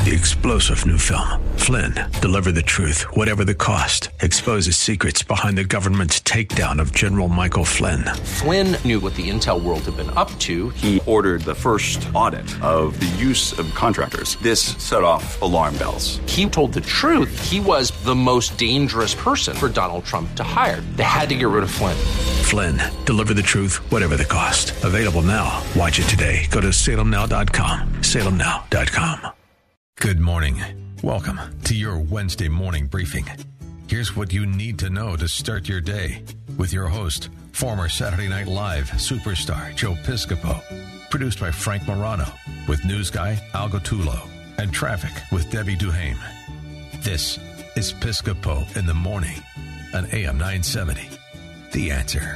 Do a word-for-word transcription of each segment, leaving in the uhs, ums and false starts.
The explosive new film, Flynn, deliver the truth, whatever the cost, exposes secrets behind the government's takedown of General Michael Flynn. Flynn knew what the intel world had been up to. He ordered the first audit of the use of contractors. This set off alarm bells. He told the truth. He was the most dangerous person for Donald Trump to hire. They had to get rid of Flynn. Flynn, deliver the truth, whatever the cost. Available now. Watch it today. Go to salem now dot com. salem now dot com. Good morning. Welcome to your Wednesday morning briefing. Here's what you need to know to start your day with your host, former Saturday Night Live superstar Joe Piscopo. Produced by Frank Morano with news guy Al Gottulo and traffic with Debbie Duhame. This is Piscopo in the morning on A M nine seventy. The Answer.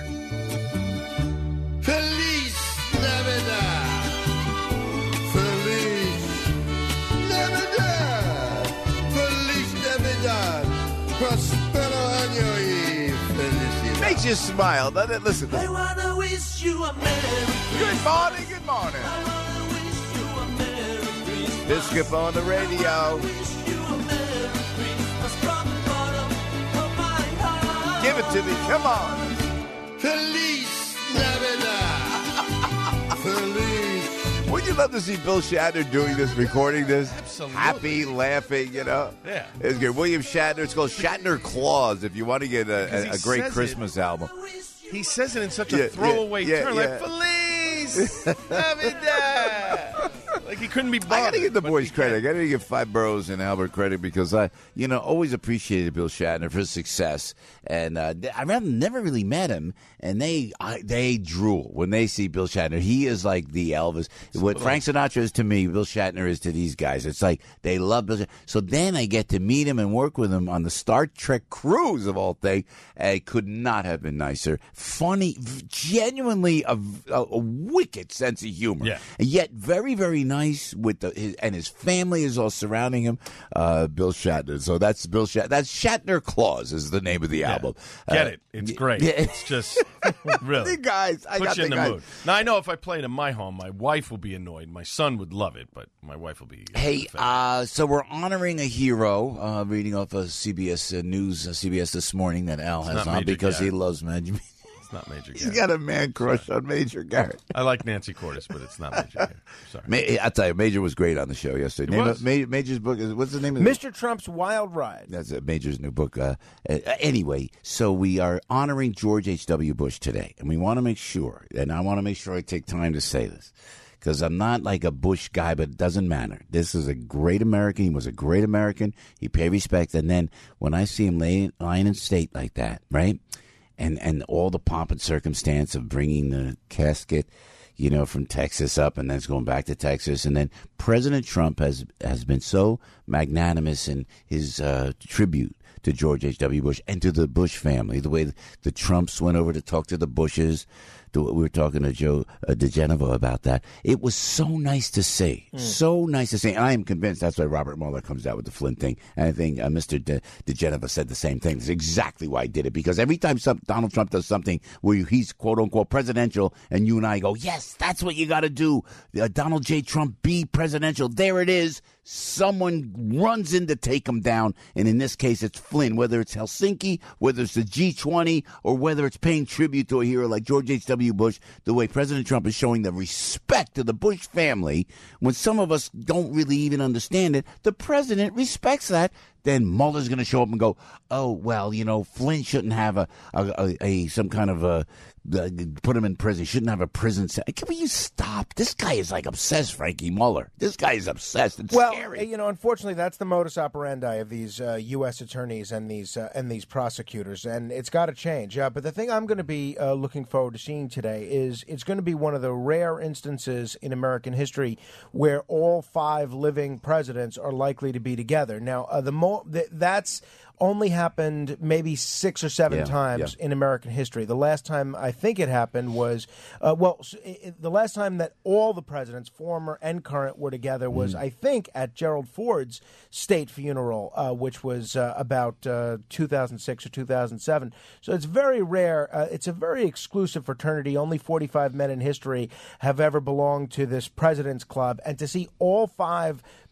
Feliz Navidad. Feliz Navidad. Feliz Navidad. Prospero año y felicidad. Makes you smile, doesn't it? Listen. I wanna wish you a Merry Good morning, good morning. I wanna wish you a Merry Christmas. Biscuit on the radio. Wish you a Merry Christmas from the bottom of my heart. Give it to me, come on. Feliz Navidad. Feliz. Would you love to see Bill Shatner doing this, recording this? Absolutely. Happy, laughing, you know? Yeah. It's good. William Shatner. It's called Shatner Claus if you want to get a, Because a, he a great says Christmas it. album. He says it in such a Yeah, throwaway yeah, turn, yeah, like yeah. Feliz Navidad. Like he couldn't be bothered. I got to give the but boys he credit. I can. got to give Five Boroughs and Albert credit because I, you know, always appreciated Bill Shatner for his success, and uh, I never really met him, and they I, they drool when they see Bill Shatner. He is like the Elvis. What Frank Sinatra is to me, Bill Shatner is to these guys. It's like they love Bill Shatner. So then I get to meet him and work with him on the Star Trek cruise of all things. It could not have been nicer. Funny, genuinely a, a, a wicked sense of humor. Yeah. And yet very, very nice with the his, and his family is all surrounding him. Uh, Bill Shatner. So that's Bill Shatner. That's Shatner Claus is the name of the Yeah. album. Get Uh, it. It's great. yeah. It's just really. The guys, I Puts got you the in the guys. mood. Now, I know if I play it in my home, my wife will be annoyed. My son would love it, but my wife will be uh, Hey, offended. uh, so we're honoring a hero. Uh, reading off of C B S uh, News, uh, C B S this morning that Al has not on Major because he Garrett. loves Major. It's not Major He's Garrett. got a man crush on Major Garrett. I like Nancy Cordes, but it's not Major Garrett. Sorry. Ma- I'll tell you, Major was great on the show yesterday. He Name was. of- Ma- Major's book is what's the name of it? Mister Trump's Wild Ride. That's a Major's new book. Uh, uh, anyway, so we are honoring George H W. Bush today, and we want to make sure, and I want to make sure I take time to say this, because I'm not like a Bush guy, but it doesn't matter. This is a great American. He was a great American. He paid respect, and then when I see him lay, lying in state like that, right, and and all the pomp and circumstance of bringing the casket, you know, from Texas up and then it's going back to Texas. And then President Trump has has been so magnanimous in his uh, tribute to George H W. Bush and to the Bush family, the way the Trumps went over to talk to the Bushes. The, we were talking to Joe uh, DeGenova about that. It was so nice to see. Mm. So nice to see. And I am convinced that's why Robert Mueller comes out with the Flynn thing. And I think uh, Mister De, DeGenova said the same thing. That's exactly why he did it. Because every time some, Donald Trump does something where he's quote-unquote presidential and you and I go, yes, that's what you got to do. Uh, Donald J. Trump be presidential. There it is. Someone runs in to take him down. And in this case, it's Flynn. Whether it's Helsinki, whether it's the G twenty, or whether it's paying tribute to a hero like George H W. Bush, the way President Trump is showing the respect to the Bush family, when some of us don't really even understand it, the president respects that. Then Mueller's going to show up and go, oh, well, you know, Flynn shouldn't have a, a, a, a some kind of a, uh, put him in prison. He shouldn't have a prison sentence. Can you stop? This guy is like obsessed, Frankie Mueller. This guy is obsessed. It's well, scary. you know, unfortunately, that's the modus operandi of these uh, U S attorneys and these uh, and these prosecutors, and it's got to change. Uh, but the thing I'm going to be uh, looking forward to seeing today is it's going to be one of the rare instances in American history where all five living presidents are likely to be together. Now, uh, the mo- th- that's only happened maybe six or seven Yeah, times yeah. in American history. The last time I think it happened was, uh, well, it, it- the last time that all the presidents, former and current, were together was, Mm. I think, at Gerald Ford's state funeral, uh, which was uh, about uh, two thousand six or two thousand seven. So it's very rare. Uh, it's a very exclusive fraternity. Only forty-five men in history have ever belonged to this president's club. And to see all five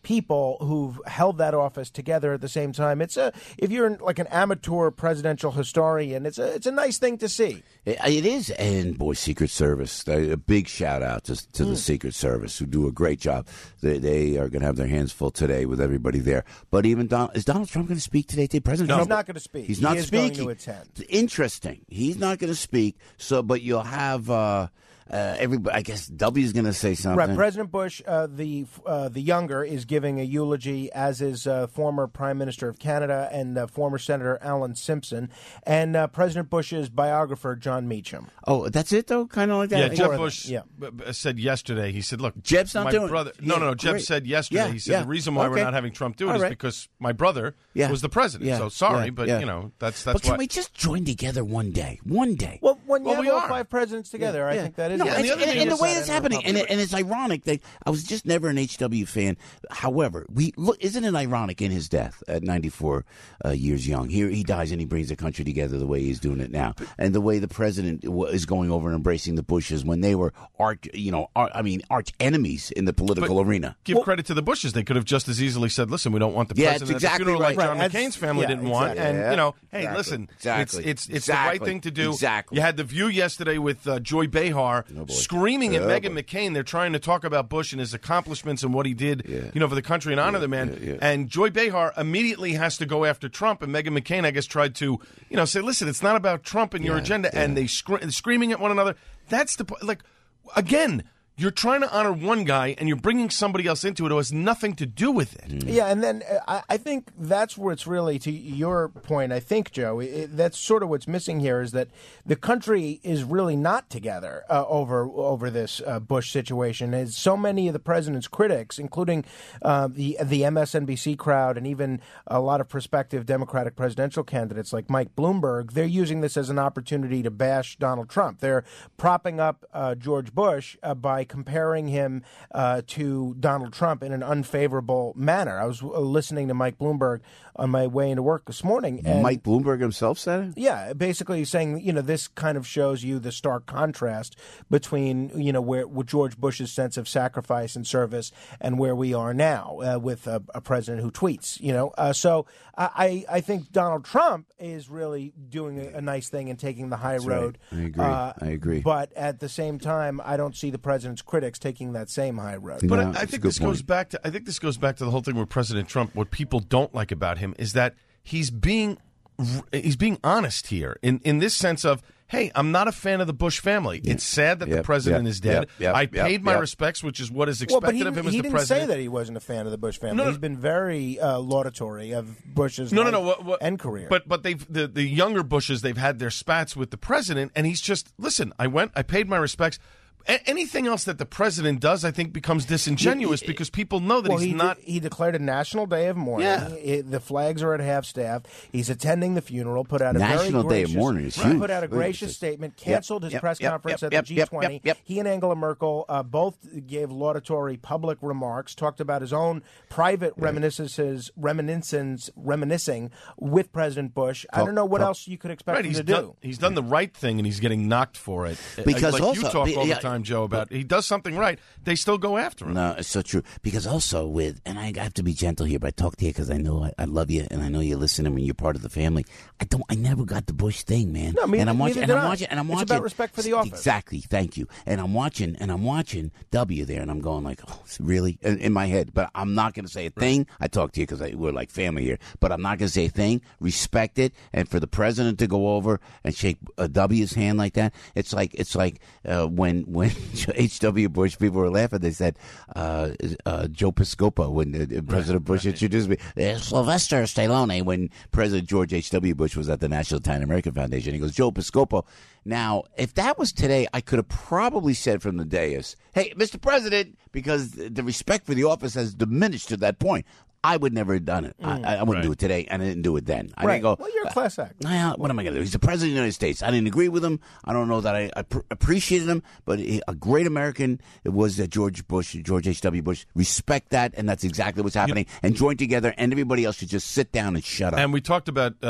people who've held that office together at the same time. It's a if you're like an amateur presidential historian, it's a it's a nice thing to see. It, it is, and boy, Secret Service. A big shout out to, to mm. the Secret Service, who do a great job. They, they are going to have their hands full today with everybody there. But even Don, is Donald Trump going to speak today? today? President no, Trump? He's not going to speak. He's not he is speaking. Going to attend. Interesting. He's not going to speak. So, but you'll have. Uh, Uh, everybody, I guess W is going to say something. Right, President Bush, uh, the uh, the younger, is giving a eulogy, as is uh, former Prime Minister of Canada and uh, former Senator Alan Simpson, and uh, President Bush's biographer John Meacham. Oh, that's it though, kind of like that. Yeah, Jeb Bush yeah. b- b- said yesterday. He said, "Look, Jeb's not my doing brother." it. No, Yeah, no, no. Jeb great. said yesterday. Yeah, he said yeah. the reason why Okay. we're not having Trump do it All is right. because my brother Yeah. was the president. Yeah. So sorry, Yeah. but Yeah. you know that's that's But can why. we just join together one day? One day. Well, when you Well, have we all are. five presidents together, I Yeah. think that is. No, Yeah, and, and the other and- thing and the is- way it's happening, and, it, and it's ironic that I was just never an H W fan. However, we look, isn't it ironic in his death at ninety-four uh, years young? Here he dies and he brings the country together the way he's doing it now, and the way the president w- is going over and embracing the Bushes when they were arch, you know, ar- I mean, arch enemies in the political But arena. Give credit to the Bushes. They could have just as easily said, "Listen, we don't want the Yeah, president it's exactly at the funeral right. like John Right, McCain's that's- family yeah, didn't want." exactly. And Yeah. you know, hey, Exactly. listen, Exactly. it's it's it's the right Exactly. thing to do. Exactly. You had the View yesterday with uh, Joy Behar Oh, boy. screaming at Oh, Meghan boy. McCain. They're trying to talk about Bush and his accomplishments and what he did, Yeah. you know, for the country and honor the man. yeah, yeah. And Joy Behar immediately has to go after Trump, and Meghan McCain, I guess, tried to, you know, say, "Listen, it's not about Trump and your Yeah, agenda," yeah. and they scre- screaming at one another. That's the po- like again. You're trying to honor one guy, and you're bringing somebody else into it who has nothing to do with it. Yeah, and then uh, I, I think that's where it's really, to your point, I think, Joe, it, that's sort of what's missing here is that the country is really not together uh, over over this uh, Bush situation. As so many of the president's critics, including uh, the the M S N B C crowd and even a lot of prospective Democratic presidential candidates like Mike Bloomberg, they're using this as an opportunity to bash Donald Trump. They're propping up uh, George Bush uh, by comparing him uh, to Donald Trump in an unfavorable manner. I was uh, listening to Mike Bloomberg on my way into work this morning. And Mike Bloomberg himself said it? yeah, basically saying, you know, this kind of shows you the stark contrast between, you know, where with George Bush's sense of sacrifice and service and where we are now uh, with a, a president who tweets, you know. Uh, so I, I think Donald Trump is really doing a, a nice thing and taking the high That's road. right. I agree. Uh, I agree. But at the same time, I don't see the president's critics taking that same high road. But No, I, I that's a think good this goes point. back to I think this goes back to the whole thing with President Trump. What people don't like about him is that he's being he's being honest here in in this sense of, hey, I'm not a fan of the Bush family. It's sad that Yep, the president yep, is dead. yep, yep, I yep, paid my yep. respects, which is what is Well, but expected he, of him as he the didn't president. say that he wasn't a fan of the Bush family. No, no. He's been very uh, laudatory of Bush's No, no, life no. What, what, and career. But but they've the, the younger Bushes, they've had their spats with the president, and he's just listen. I went, I paid my respects. A- anything else that the president does, I think, becomes disingenuous because people know that well, he's he not. de- he declared a national day of mourning. Yeah. He- the flags are at half staff. He's attending the funeral. Put out a National very Day of gracious, mourning is Right. huge. Put out a Look at gracious this. statement. Canceled his Yep, press yep, conference yep, at yep, the yep, G twenty. yep, yep. He and Angela Merkel uh, both gave laudatory public remarks. Talked about his own private reminiscences, reminiscence, reminiscing with President Bush. I Talk- don't know what talk- else you could expect Right, him he's to done. do. He's done the right thing, and he's getting knocked for it. Because like also- you talk be- all yeah, the time, Joe, about he does something right, they still go after him. No, it's so true. Because also with, and I have to be gentle here, but I talk to you because I know I, I love you and I know you listen and you're part of the family. I don't. I never got the Bush thing, man. No, me- and I'm watching. neither And did I'm I. watching. And I'm It's watching. about respect for the office. Exactly. Thank you. And I'm watching. And I'm watching W there, and I'm going like, oh, really? In, in my head, but I'm not going to say a thing. I talk to you because we're like family here, but I'm not going to say a thing. Respect it, and for the president to go over and shake a W's hand like that, it's like it's like uh, when when H W Bush people were laughing. They said uh, uh, Joe Piscopo when uh, President Bush introduced me. Uh, Sylvester Stallone when President George H W Bush was at the National Italian American Foundation. He goes, Joe Piscopo. Now, if that was today, I could have probably said from the dais, hey, Mister President, because the respect for the office has diminished to that point. I would never have done it. I, I wouldn't Right. do it today, and I didn't do it then. I Right. didn't go, Well, you're a class act. "Nah, what am I going to do? He's the president of the United States. I didn't agree with him. I don't know that I, I pr- appreciated him, but he, a great American it was uh, George Bush, George H W Bush. Respect that, and that's exactly what's happening. And join together, and everybody else should just sit down and shut up. And we talked about uh, the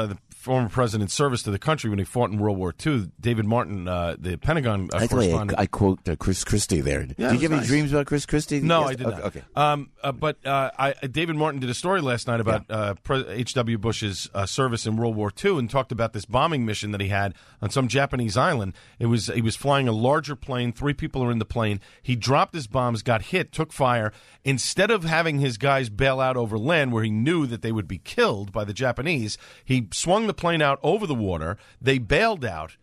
former president's service to the country when he fought in World War Two. David Martin, uh, the Pentagon uh, I, correspondent. I, I quote uh, Chris Christie there. Yeah, did you have nice. any dreams about Chris Christie? No, Yes? I did okay, not. Okay. Um, uh, but uh, I, David Martin did a story last night about yeah. uh, Pre- H W. Bush's uh, service in World War Two and talked about this bombing mission that he had on some Japanese island. It was he was flying a larger plane. Three people are in the plane. He dropped his bombs, got hit, took fire. Instead of having his guys bail out over land where he knew that they would be killed by the Japanese, he swung the plane out over the water. They bailed out.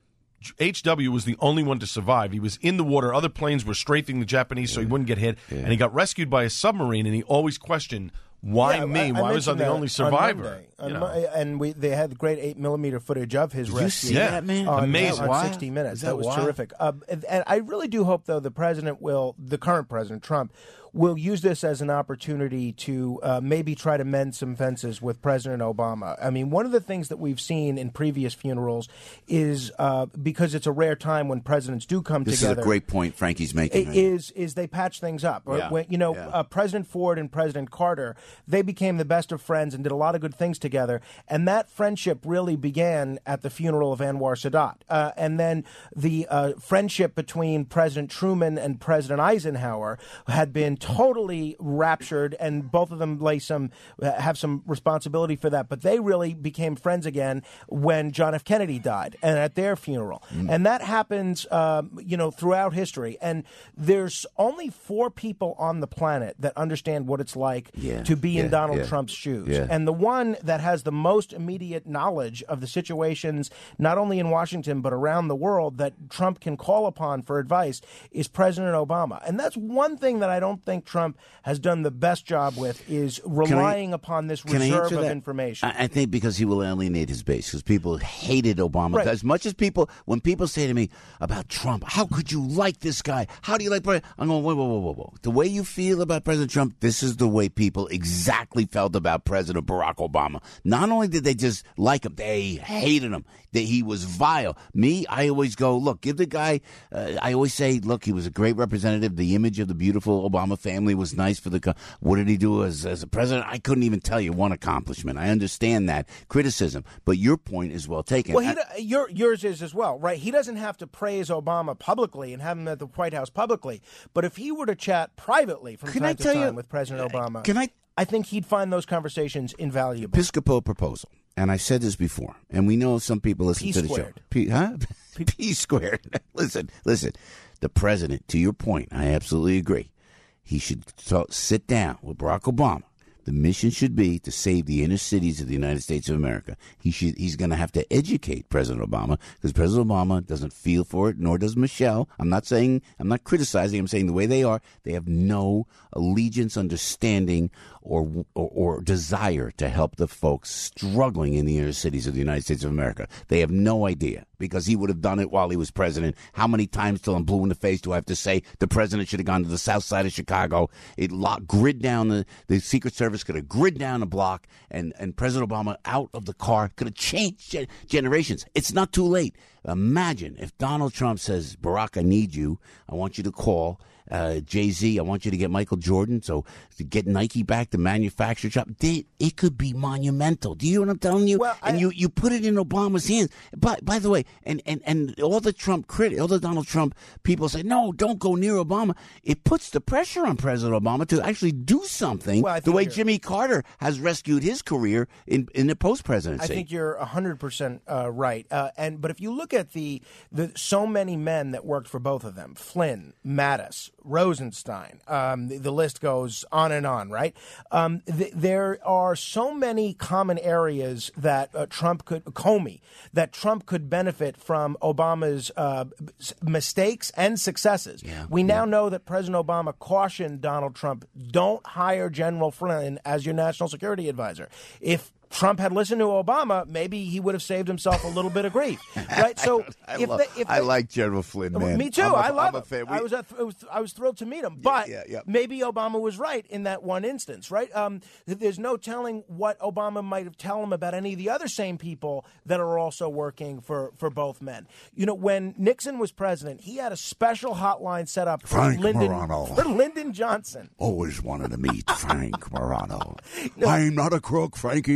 H W was the only one to survive. He was in the water. Other planes were strafing the Japanese yeah. so he wouldn't get hit. Yeah. And he got rescued by a submarine, and he always questioned, why yeah, me? I, I Why was I the only survivor? On you know? Monday, and we they had great eight millimeter footage of his Did rescue. you see that, man? On, Amazing. on sixty minutes. That That was wild? terrific. Uh, and, and I really do hope, though, the president will, the current president, Trump, will use this as an opportunity to uh, maybe try to mend some fences with President Obama. I mean, one of the things that we've seen in previous funerals is uh, because it's a rare time when presidents do come This together. is a great point Frankie's making. Right? Is is they patch things up? Yeah. When, you know, Yeah. uh, President Ford and President Carter, they became the best of friends and did a lot of good things together. And that friendship really began at the funeral of Anwar Sadat. Uh, and then the uh, friendship between President Truman and President Eisenhower had been totally raptured, and both of them lay some have some responsibility for that. But they really became friends again when John F. Kennedy died, and at their funeral. Mm. And that happens, um, you know, throughout history. And there's only four people on the planet that understand what it's like Yeah, to be yeah, in Donald yeah, Trump's shoes. yeah. And the one that has the most immediate knowledge of the situations, not only in Washington, but around the world, that Trump can call upon for advice is President Obama. And that's one thing that I don't think Trump has done the best job with, is relying I, upon this can I reserve answer of that? information. I, I think because he will alienate his base, because people hated Obama. Right. As much as people, when people say to me about Trump, how could you like this guy? How do you like President? I'm going, whoa, whoa, whoa, whoa, whoa. The way you feel about President Trump, this is the way people exactly felt about President Barack Obama. Not only did they just like him, they hated him. That he was vile. Me, I always go, look, give the guy, uh, I always say, look, he was a great representative. The image of the beautiful Obama family was nice for the, co- what did he do as, as a president? I couldn't even tell you one accomplishment. I understand that criticism, but your point is well taken. Well, he, I- do- your, yours is as well, right? He doesn't have to praise Obama publicly and have him at the White House publicly. But if he were to chat privately from Can time I to tell time you- with President Obama, Can I- I think he'd find those conversations invaluable. Episcopal proposal, and I said this before, and we know some people listen P to the squared. show. P, huh? P squared. listen, listen. The president, to your point, I absolutely agree. He should talk, sit down with Barack Obama. The mission should be to save the inner cities of the United States of America. He should. He's going to have to educate President Obama, because President Obama doesn't feel for it, nor does Michelle. I'm not saying, I'm not criticizing. I'm saying the way they are, they have no allegiance, understanding, or, or or desire to help the folks struggling in the inner cities of the United States of America. They have no idea, because he would have done it while he was president. How many times till I'm blue in the face do I have to say the president should have gone to the south side of Chicago? It locked, grid down the, the Secret Service, could have grid down the block, and, and President Obama out of the car, could have changed gen- generations. It's not too late. Imagine if Donald Trump says, Barack, I need you. I want you to call uh, Jay-Z. I want you to get Michael Jordan. So to get Nike back to manufacture shop, they, it could be monumental. Do you know what I'm telling you? Well, and I, you, you put it in Obama's hands. By, by the way, and, and, and all the Trump crit, all the Donald Trump people say, no, don't go near Obama. It puts the pressure on President Obama to actually do something Well, I the think way you're- Jimmy Carter has rescued his career in, in the post-presidency. I think you're one hundred percent uh, right. Uh, and But if you look at the, the so many men that worked for both of them, Flynn, Mattis, Rosenstein, um, the, the list goes on and on, right? Um, th- there are so many common areas that uh, Trump could, Comey, that Trump could benefit from Obama's uh, mistakes and successes. Yeah, we now yeah. know that President Obama cautioned Donald Trump, don't hire General Flynn as your national security advisor. If Trump had listened to Obama, maybe he would have saved himself a little bit of grief, right? So, I, if love, they, if I they, like General Flynn, man. me too. I'm a- I love I'm a him. fan. I We- was, a, I was I was thrilled to meet him, but yeah, yeah. maybe Obama was right in that one instance, right? Um, there's no telling what Obama might have told him about any of the other same people that are also working for, for both men. You know, when Nixon was president, he had a special hotline set up for Frank Lyndon Morano. for Lyndon Johnson. Always wanted to meet Frank Morano. I'm not a crook, Frankie.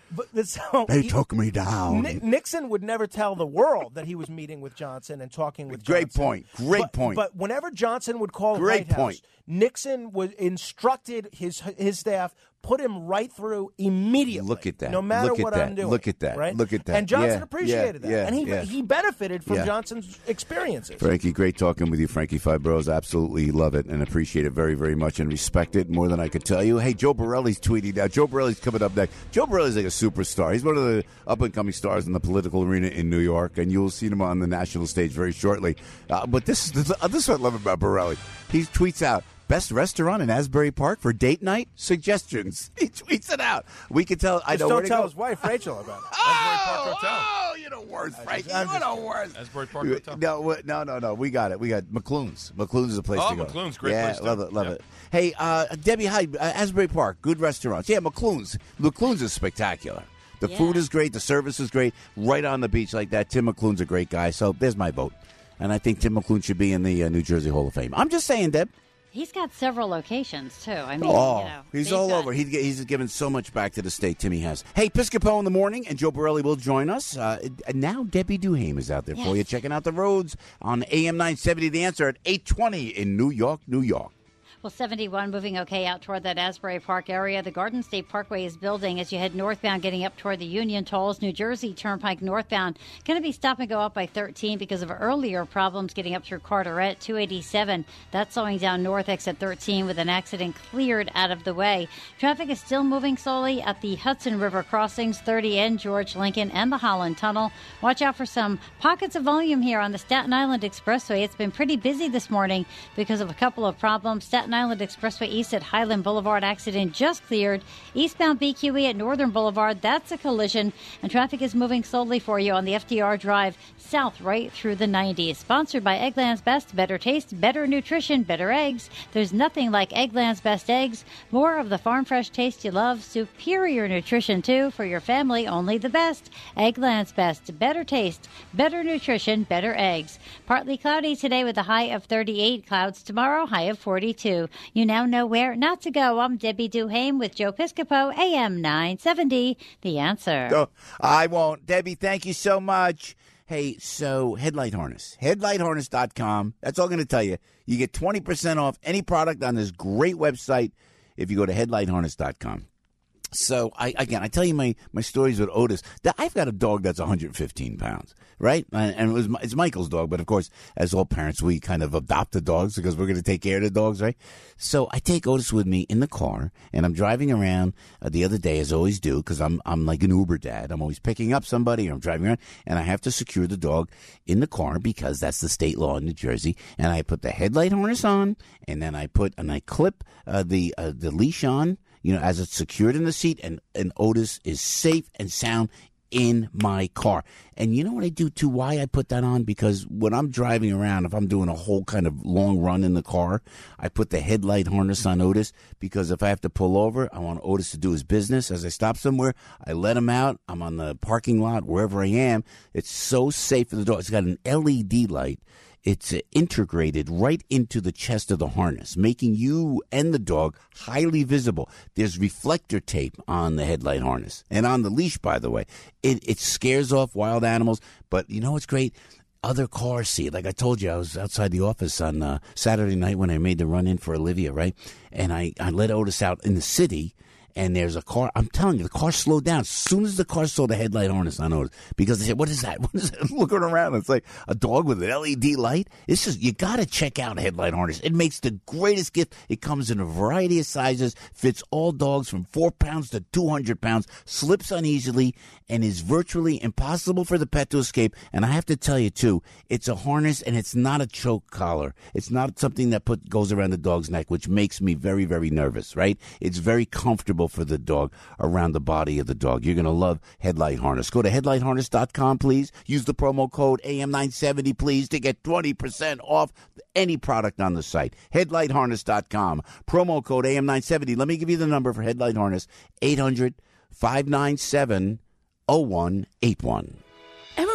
But the- so They he- took me down. Ni- Nixon would never tell the world that he was meeting with Johnson and talking with Great Johnson. point. Great but, point. But whenever Johnson would call the Great White House, point. Nixon was instructed his his staff, put him right through immediately. Look at that. No matter Look at what that. I'm doing. Look at that. Right? Look at that. And Johnson Yeah, appreciated yeah, that. yeah, and he yeah. he benefited from Yeah. Johnson's experiences. Frankie, great talking with you, Frankie Five Bros. Absolutely love it and appreciate it very, very much and respect it more than I could tell you. Hey, Joe Borelli's tweeting now. Joe Borelli's coming up next. Joe Borelli's like a superstar. He's one of the up-and-coming stars in the political arena in New York, and you'll see him on the national stage very shortly. Uh, but this, this, this is what I love about Borelli. He tweets out, best restaurant in Asbury Park for date night? Suggestions. He tweets it out. We can tell. I Just know don't where to tell go. his wife, Rachel, about it. Asbury Park Oh, Hotel. oh, you're the worst, Frankie. I'm You're just- the worst. Asbury Park Hotel. No, what- no, no, no. We got it. We got McClune's. McClune's is a place Oh, to go. McClune's, great yeah, place to- love it, love yeah. it. Hey, uh, Debbie, hi. Uh, Asbury Park, good restaurants. Yeah, McClune's. McClune's is spectacular. The Yeah. food is great. The service is great. Right on the beach like that. Tim McClune's a great guy. So there's my vote. And I think Tim McClune should be in the uh, New Jersey Hall of Fame. I'm just saying, Deb. He's got several locations, too. I mean, Oh, you know. he's they've all got- over. He, he's given so much back to the state, Timmy has. Hey, Piscopo in the morning, and Joe Borelli will join us. Uh, and now Debbie Duhame is out there for Yes. you, checking out the roads on A M nine seventy. The Answer at eight twenty in New York, New York. Well, seventy-one moving okay out toward that Asbury Park area. The Garden State Parkway is building as you head northbound, getting up toward the Union Tolls. New Jersey Turnpike northbound going to be stop and go up by thirteen because of earlier problems getting up through Carteret. two eighty-seven, that's slowing down north exit thirteen with an accident cleared out of the way. Traffic is still moving slowly at the Hudson River crossings, thirty and George Lincoln and the Holland Tunnel. Watch out for some pockets of volume here on the Staten Island Expressway. It's been pretty busy this morning because of a couple of problems. Staten Island Expressway east at Highland Boulevard, accident just cleared. Eastbound B Q E at Northern Boulevard, that's a collision. And traffic is moving slowly for you on the F D R Drive south right through the nineties. Sponsored by Eggland's Best. Better taste, better nutrition, better eggs. There's nothing like Eggland's Best eggs. More of the farm fresh taste you love. Superior nutrition, too, for your family. Only the best. Eggland's Best. Better taste, better nutrition, better eggs. Partly cloudy today with a high of thirty-eight. Clouds tomorrow, high of forty-two. You now know where not to go. I'm Debbie Duhame with Joe Piscopo, A M nine seventy. The Answer. Oh, I won't. Debbie, thank you so much. Hey, so Headlight Harness, headlight harness dot com. That's all I'm going to tell you. You get twenty percent off any product on this great website if you go to headlight harness dot com. So, I again, I tell you my, my stories with Otis. That I've got a dog that's one hundred fifteen pounds, right? And and it was it's Michael's dog, but of course, as all parents, we kind of adopt the dogs because we're going to take care of the dogs, right? So I take Otis with me in the car, and I'm driving around uh, the other day, as I always do, because I'm I'm like an Uber dad. I'm always picking up somebody, or I'm driving around, and I have to secure the dog in the car because that's the state law in New Jersey. And I put the headlight harness on, and then I put and I clip uh, the uh, the leash on. You know, as it's secured in the seat, and, and Otis is safe and sound in my car. And you know what I do, too, why I put that on? Because when I'm driving around, if I'm doing a whole kind of long run in the car, I put the headlight harness on Otis, because if I have to pull over, I want Otis to do his business. As I stop somewhere, I let him out. I'm on the parking lot, wherever I am. It's so safe for the dog. It's got an L E D light. It's uh, integrated right into the chest of the harness, making you and the dog highly visible. There's reflector tape on the headlight harness and on the leash, by the way. It, it scares off wild animals, but you know what's great? Other cars see it. Like I told you, I was outside the office on uh, Saturday night when I made the run in for Olivia, right? And I, I let Otis out in the city. And there's a car. I'm telling you, the car slowed down as soon as the car saw the headlight harness on Otis, because they said, "What is that? What is that?" Looking around, it's like a dog with an L E D light. It's just, you got to check out headlight harness. It makes the greatest gift. It comes in a variety of sizes, fits all dogs from four pounds to two hundred pounds, slips uneasily, and is virtually impossible for the pet to escape. And I have to tell you too, it's a harness, and it's not a choke collar. It's not something that put goes around the dog's neck, which makes me very, very nervous. Right? It's very comfortable for the dog, around the body of the dog. You're going to love Headlight Harness. Go to headlight harness dot com, please. Use the promo code A M nine seventy, please, to get twenty percent off any product on the site. headlight harness dot com. Promo code A M nine seventy. Let me give you the number for Headlight Harness. eight hundred, five nine seven, oh one eight one. Ever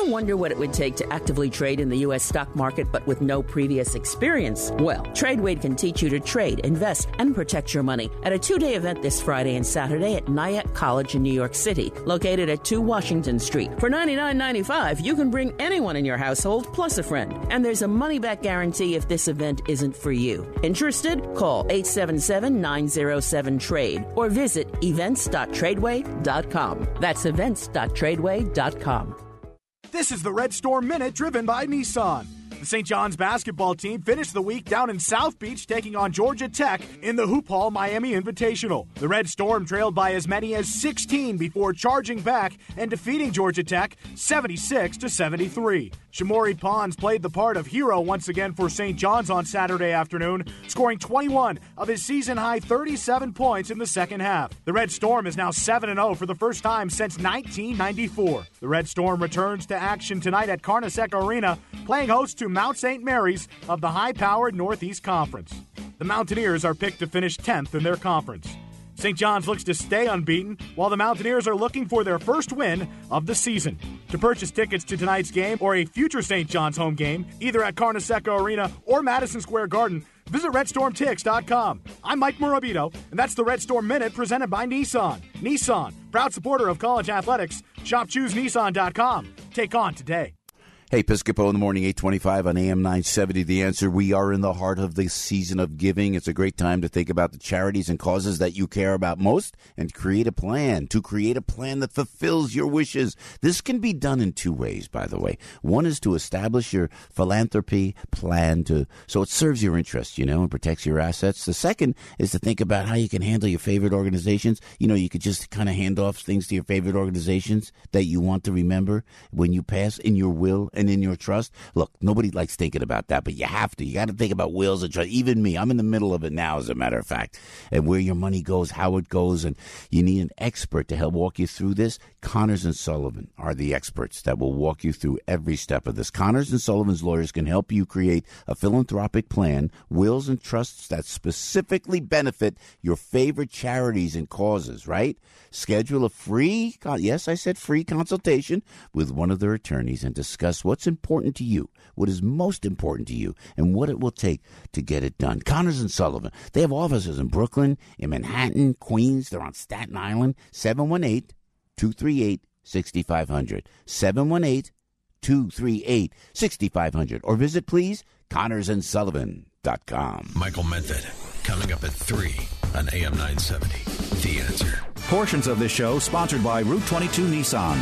Ever wonder what it would take to actively trade in the U S stock market but with no previous experience? Well, TradeWade can teach you to trade, invest, and protect your money at a two-day event this Friday and Saturday at Nyack College in New York City, located at two Washington Street. For ninety-nine ninety-five, you can bring anyone in your household plus a friend, and there's a money-back guarantee if this event isn't for you. Interested? Call eight seven seven, nine zero seven, TRADE or visit events dot tradeway dot com. That's events dot tradeway dot com. This is the Red Storm Minute driven by Nissan. The Saint John's basketball team finished the week down in South Beach taking on Georgia Tech in the Hoop Hall Miami Invitational. The Red Storm trailed by as many as sixteen before charging back and defeating Georgia Tech seventy-six to seventy-three. Shamori Pons played the part of hero once again for Saint John's on Saturday afternoon, scoring twenty-one of his season-high thirty-seven points in the second half. The Red Storm is now seven and oh for the first time since nineteen ninety-four. The Red Storm returns to action tonight at Carnesecca Arena, playing host to Mount Saint Mary's of the high-powered Northeast Conference. The Mountaineers are picked to finish tenth in their conference. Saint John's looks to stay unbeaten, while the Mountaineers are looking for their first win of the season. To purchase tickets to tonight's game or a future Saint John's home game, either at Carnesecca Arena or Madison Square Garden, visit red storm tix dot com. I'm Mike Morabito, and that's the Red Storm Minute presented by Nissan. Nissan, proud supporter of college athletics. Shop choose nissan dot com. Take on today. Hey, Piscopo in the morning, eight twenty-five on A M nine seventy. The Answer. We are in the heart of the season of giving. It's a great time to think about the charities and causes that you care about most and create a plan, to create a plan that fulfills your wishes. This can be done in two ways, by the way. One is to establish your philanthropy plan to so it serves your interests, you know, and protects your assets. The second is to think about how you can handle your favorite organizations. You know, you could just kind of hand off things to your favorite organizations that you want to remember when you pass in your will and in your trust. Look, nobody likes thinking about that, but you have to. You got to think about wills and trust. Even me, I'm in the middle of it now, as a matter of fact. And where your money goes, how it goes, and you need an expert to help walk you through this. Connors and Sullivan are the experts that will walk you through every step of this. Connors and Sullivan's lawyers can help you create a philanthropic plan, wills and trusts that specifically benefit your favorite charities and causes, right? Schedule a free, yes, I said free consultation with one of their attorneys and discuss what's important to you, what is most important to you, and what it will take to get it done. Connors and Sullivan, they have offices in Brooklyn, in Manhattan, Queens. They're on Staten Island. seven one eight, two three eight, six five zero zero. seven one eight, two three eight, six five zero zero. Or visit, please, connors and sullivan dot com. Michael Medved, coming up at three on A M nine seventy. The Answer. Portions of this show sponsored by Route twenty-two Nissan.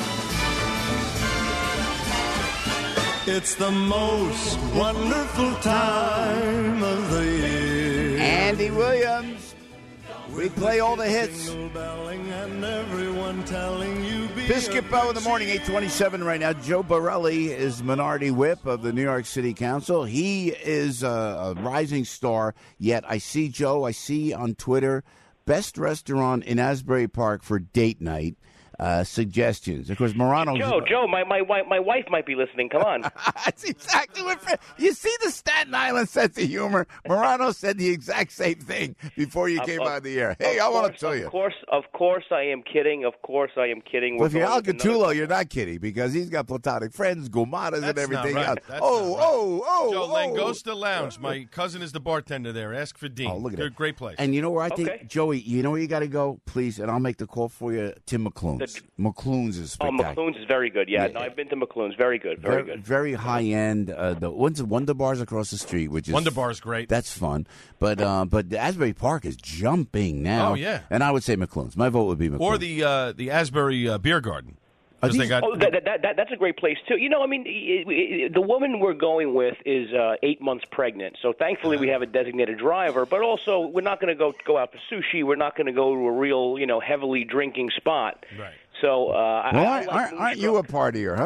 It's the most wonderful time of the year. Andy Williams. We play all the hits. And everyone telling you Piscopo in the morning, eight twenty-seven right now. Joe Borelli is Minority Whip of the New York City Council. He is a, a rising star, yet I see, Joe, I see on Twitter, best restaurant in Asbury Park for date night. Uh, suggestions. Of course, Morano. Joe, Joe, my, my, my wife might be listening. Come on. That's exactly what. You see the Staten Island sense of humor. Morano said the exact same thing before you came of, on the air. Hey, I want to tell you. Of course, of course, I am kidding. Of course, I am kidding. Well, if you're Al Gattulo, you're not kidding because he's got platonic friends, gumadas, and everything right. else. That's oh, right. oh, oh, Joe, oh. Langosta Lounge. My cousin is the bartender there. Ask for Dean. Oh, look at They're that. a great place. And you know where I think, Okay. Joey, you know where you got to go, please, and I'll make the call for you. Tim McClune's. The- McClune's is Oh, spectacular. McClune's is very good. Yeah, Yeah. no, I've been to McClune's. Very good. Very, very, good. very high end. Uh, the Wonder, Wonder Bar's across the street, which is Wonder Bar's great. That's fun. But uh, but Asbury Park is jumping now. Oh, yeah. And I would say McClune's. My vote would be McClune's. Or the uh, the Asbury uh, Beer Garden. Are 'Cause they these- got Oh, that, that, that, that's a great place too. You know, I mean, it, it, the woman we're going with is uh, eight months pregnant, so thankfully we have a designated driver. But also, we're not going to go go out for sushi. We're not going to go to a real, you know, heavily drinking spot. Right. So, uh, well, I, I aren't, like aren't, aren't you a partier,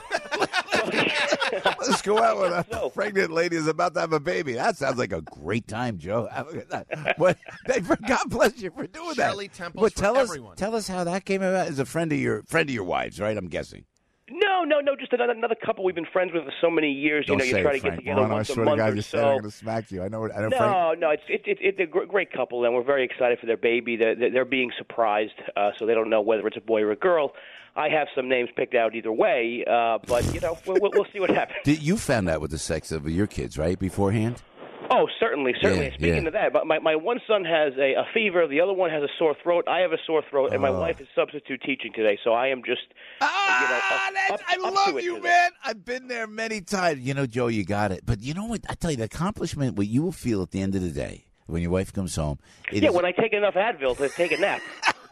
huh? Let's go out with a So- pregnant lady who's about to have a baby. That sounds like a great time, Joe. Have a good time. But God bless you for doing that. Shirley Temples But for tell us, everyone. tell us how that came about. As a friend of your friend of your wives, right? I'm guessing. No, No, no, no. Just another, another couple we've been friends with for so many years. Don't you know, you say try it, to Frank. get together Ron, I once a swear to month God, or you said I'm going so. to smack you. I know. I know No, Frank. no, it's it, it, it's a gr- great couple, and we're very excited for their baby. They're, they're being surprised, uh, so they don't know whether it's a boy or a girl. I have some names picked out either way, uh, but you know, we'll, we'll, we'll see what happens. Did, you found out with the sex of your kids, right, beforehand? Oh, certainly, certainly. Yeah, Speaking yeah. of that, my my one son has a, a fever, the other one has a sore throat. I have a sore throat, and my Oh. wife is substitute teaching today, so I am just, Ah, you know, up, up, I up love to it you, today. man. I've been there many times. You know, Joe, you got it. But you know what? I tell you, the accomplishment, what you will feel at the end of the day when your wife comes home. It Yeah, is- when I take enough Advil to take a nap.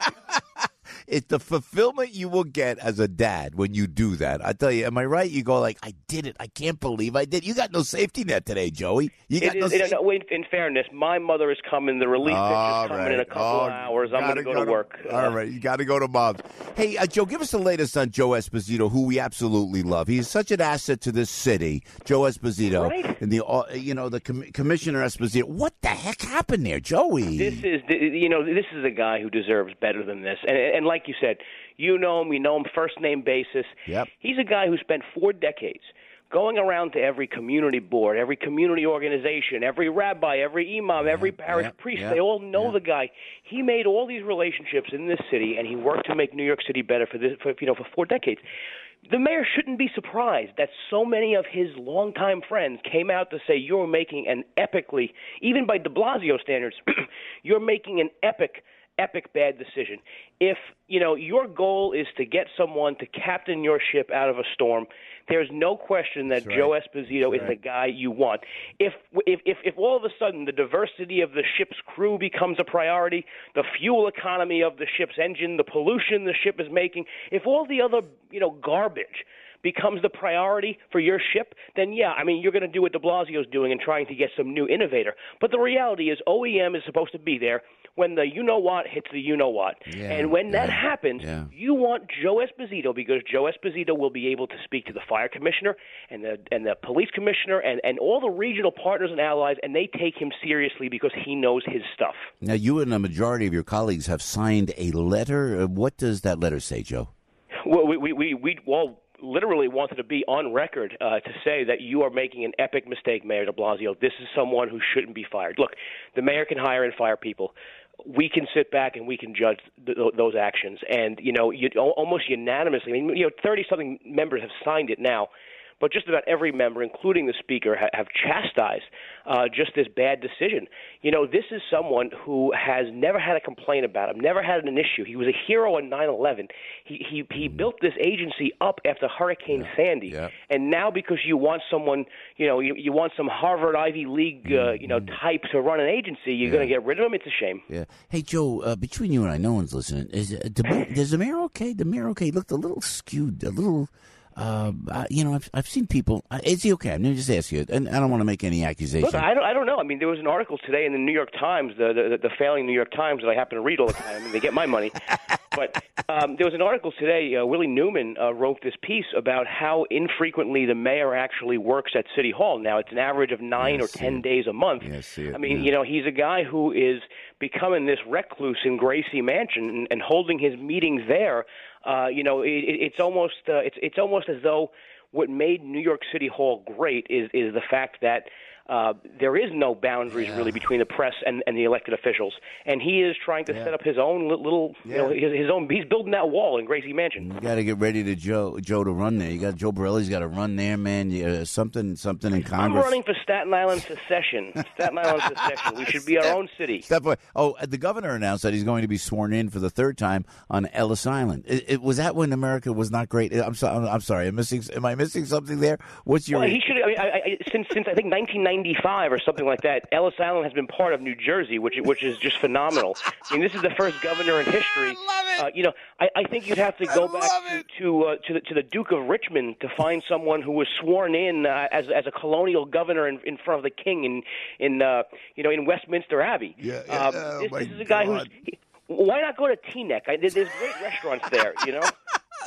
It's the fulfillment you will get as a dad when you do that. I tell you, am I right? You go like, I did it. I can't believe I did. You got no safety net today, Joey. You got It no is, it, safety. no, in, in fairness, my mother is coming. The relief All pitch is coming right. in a couple Oh, of hours. I'm going gotta to go to work. All right, you got to go to Mom's. Hey, uh, Joe, give us the latest on Joe Esposito, who we absolutely love. He is such an asset to this city, Joe Esposito, Right. and the uh, you know the com- Commissioner Esposito. What the heck happened there, Joey? This is, the- you know, this is a guy who deserves better than this. And, and like you said, you know him, you know him first name basis. Yep. He's a guy who spent four decades going around to every community board, every community organization, every rabbi, every imam, every parish yeah, priest. yeah, They all know yeah. the guy. He made all these relationships in this city, and he worked to make New York City better for this, for, you know, for four decades. The mayor shouldn't be surprised that so many of his longtime friends came out to say you're making an epically, even by de Blasio standards, you're making an epic epic bad decision. If, you know, your goal is to get someone to captain your ship out of a storm, there's no question that That's Joe right. Esposito That's is the guy you want. If, if if if all of a sudden the diversity of the ship's crew becomes a priority, the fuel economy of the ship's engine, the pollution the ship is making, if all the other, you know, garbage becomes the priority for your ship, then yeah, I mean, you're going to do what de Blasio's doing and trying to get some new innovator. But the reality is O E M is supposed to be there when the you-know-what hits the you-know-what. Yeah, and when that yeah, happens, yeah. you want Joe Esposito because Joe Esposito will be able to speak to the fire commissioner and the and the police commissioner and, and all the regional partners and allies, and they take him seriously because he knows his stuff. Now, you and a majority of your colleagues have signed a letter. Uh, What does that letter say, Joe? Well, we we we, we all literally wanted to be on record uh, to say that you are making an epic mistake, Mayor de Blasio. This is someone who shouldn't be fired. Look, the mayor can hire and fire people. We can sit back and we can judge th- those actions. And, you know, you, almost unanimously, I mean, you know, thirty-something members have signed it now. But just about every member, including the speaker, ha- have chastised uh, just this bad decision. You know, this is someone who has never had a complaint about him, never had an issue. He was a hero in nine eleven. He he, he built this agency up after Hurricane Sandy. yeah. And now because you want someone, you know, you, you want some Harvard Ivy League, uh, you know, type to run an agency, you're going to get rid of him? It's a shame. Yeah. Hey, Joe, uh, between you and I, no one's listening. Is, uh, the, is the mayor okay? The mayor okay? He looked a little skewed, a little... Uh, uh, you know, I've I've seen people. Uh, is he okay? I'm going to just ask you, and I don't want to make any accusations. Look, I don't, I don't know. I mean, there was an article today in the New York Times, the, the the failing New York Times that I happen to read all the time. I mean, they get my money. But um, there was an article today. Uh, Willie Newman uh, wrote this piece about how infrequently the mayor actually works at City Hall. Now, it's an average of nine Yes, or ten yeah. days a month. Yeah, I see it, I mean, yeah. you know, he's a guy who is becoming this recluse in Gracie Mansion and, and holding his meetings there. Uh, you know, it, it, it's almost uh, it's it's almost as though what made New York City Hall great is is the fact that uh, there is no boundaries Yeah. really between the press and, and the elected officials, and he is trying to Yeah. set up his own li- little, you know, his, his own. He's building that wall in Gracie Mansion. You got to get ready to Joe Joe to run there. You got Joe Borelli's got to run there, man. You, uh, something something in I'm Congress. running for Staten Island secession. Staten Island secession. We should be our own city. Step away. Oh, uh, the governor announced that he's going to be sworn in for the third time on Ellis Island. It, it, was that when America was not great? I'm sorry. I'm, I'm sorry. I'm missing. Am I missing something there? What's your? Well, he should. I mean, I, I, since since I think nineteen ninety-five or something like that, Ellis Island has been part of New Jersey, which which is just phenomenal. I mean, this is the first governor in history. Uh, you know, I, I think you'd have to go back to to, uh, to the to the Duke of Richmond to find someone who was sworn in uh, as as a colonial governor in, in front of the king in in uh, you know in Westminster Abbey. Yeah, yeah. Um, Oh, this, my this is a guy God. who's. He, why not go to Teaneck? I, there's great restaurants there, you know.